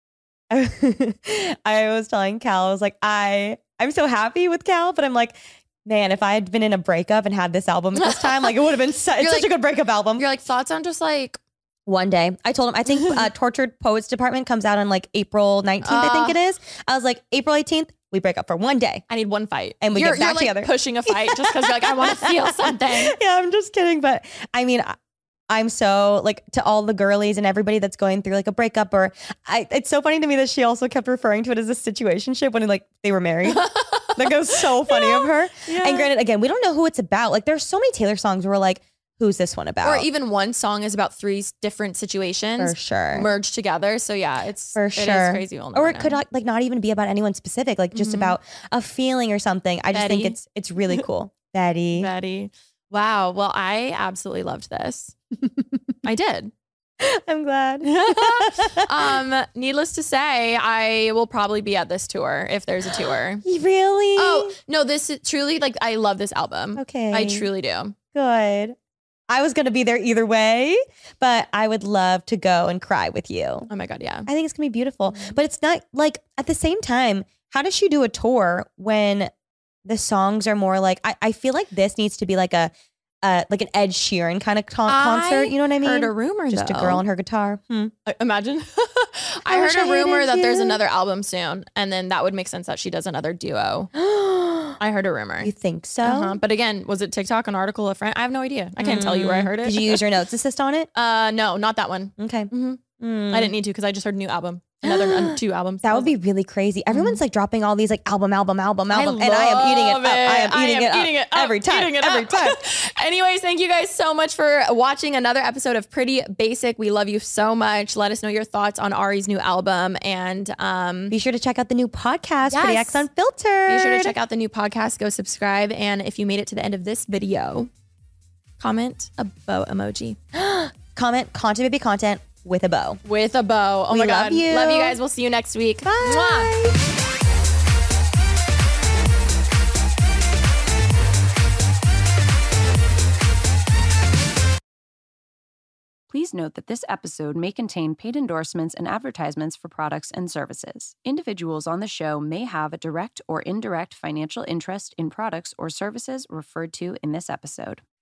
I was telling Cal, I was like, I I'm so happy with Cal, but I'm like, man, if I had been in a breakup and had this album at this time, like it would have been su- it's You're such like- a good breakup album. You're like, thoughts on just like, One day, I told him, I think uh, Tortured Poets Department comes out on like April nineteenth, I think Uh. it is. I was like, April eighteenth, we break up for one day. I need one fight. And we you're, get back you're, like, together. pushing a fight just because you're like, I want to feel something. Yeah, I'm just kidding. But I mean, I- I'm so like to all the girlies and everybody that's going through like a breakup or I, it's so funny to me that she also kept referring to it as a situationship when like they were married. That goes so funny of her. Yeah. And granted, again, we don't know who it's about. Like there's so many Taylor songs where we're like, who's this one about? Or even one song is about three s- different situations For sure. merged together. So yeah, it's For it is sure. crazy. We'll Or never it could know. not, like not even be about anyone specific, like just Mhm. about a feeling or something. I just think Betty. it's it's really cool. Betty. Betty. Wow. Well, I absolutely loved this. I did. I'm glad. um, needless to say, I will probably be at this tour if there's a tour. Really? Oh, no, this is truly like I love this album. Okay. I truly do. Good. I was going to be there either way, but I would love to go and cry with you. Oh my God, yeah. I think it's going to be beautiful. But it's not like at the same time, how does she do a tour when the songs are more like, I, I feel like this needs to be like a, uh, like an Ed Sheeran kind of con- concert. You know what I mean? Heard a rumor Just though. a girl on her guitar. Hmm. I- Imagine. I I wish heard I a rumor hated that there's you. another album soon, and then that would make sense that she does another duo. I heard a rumor. You think so? Uh-huh. But again, was it TikTok, an article, a friend? I have no idea. I can't mm. tell you where I heard it. Did you use your notes assist on it? Uh, no, not that one. Okay. Mm-hmm. Mm. I didn't need to because I just heard a new album. Another uh, two albums. That would be really crazy. Everyone's mm. like dropping all these like album, album, album, album, I and I am eating it, it. up. I am eating, I am it, eating up it up every time. Eating it every up. time. Anyways, thank you guys so much for watching another episode of Pretty Basic. We love you so much. Let us know your thoughts on Ari's new album, and um, be sure to check out the new podcast, yes. Pretty X Unfiltered. Be sure to check out the new podcast. Go subscribe, and if you made it to the end of this video, comment a bow emoji. Comment content baby content. With a bow. With a bow. Oh we my love God. you. Love you guys. We'll see you next week. Bye. Mwah. Please note that this episode may contain paid endorsements and advertisements for products and services. Individuals on the show may have a direct or indirect financial interest in products or services referred to in this episode.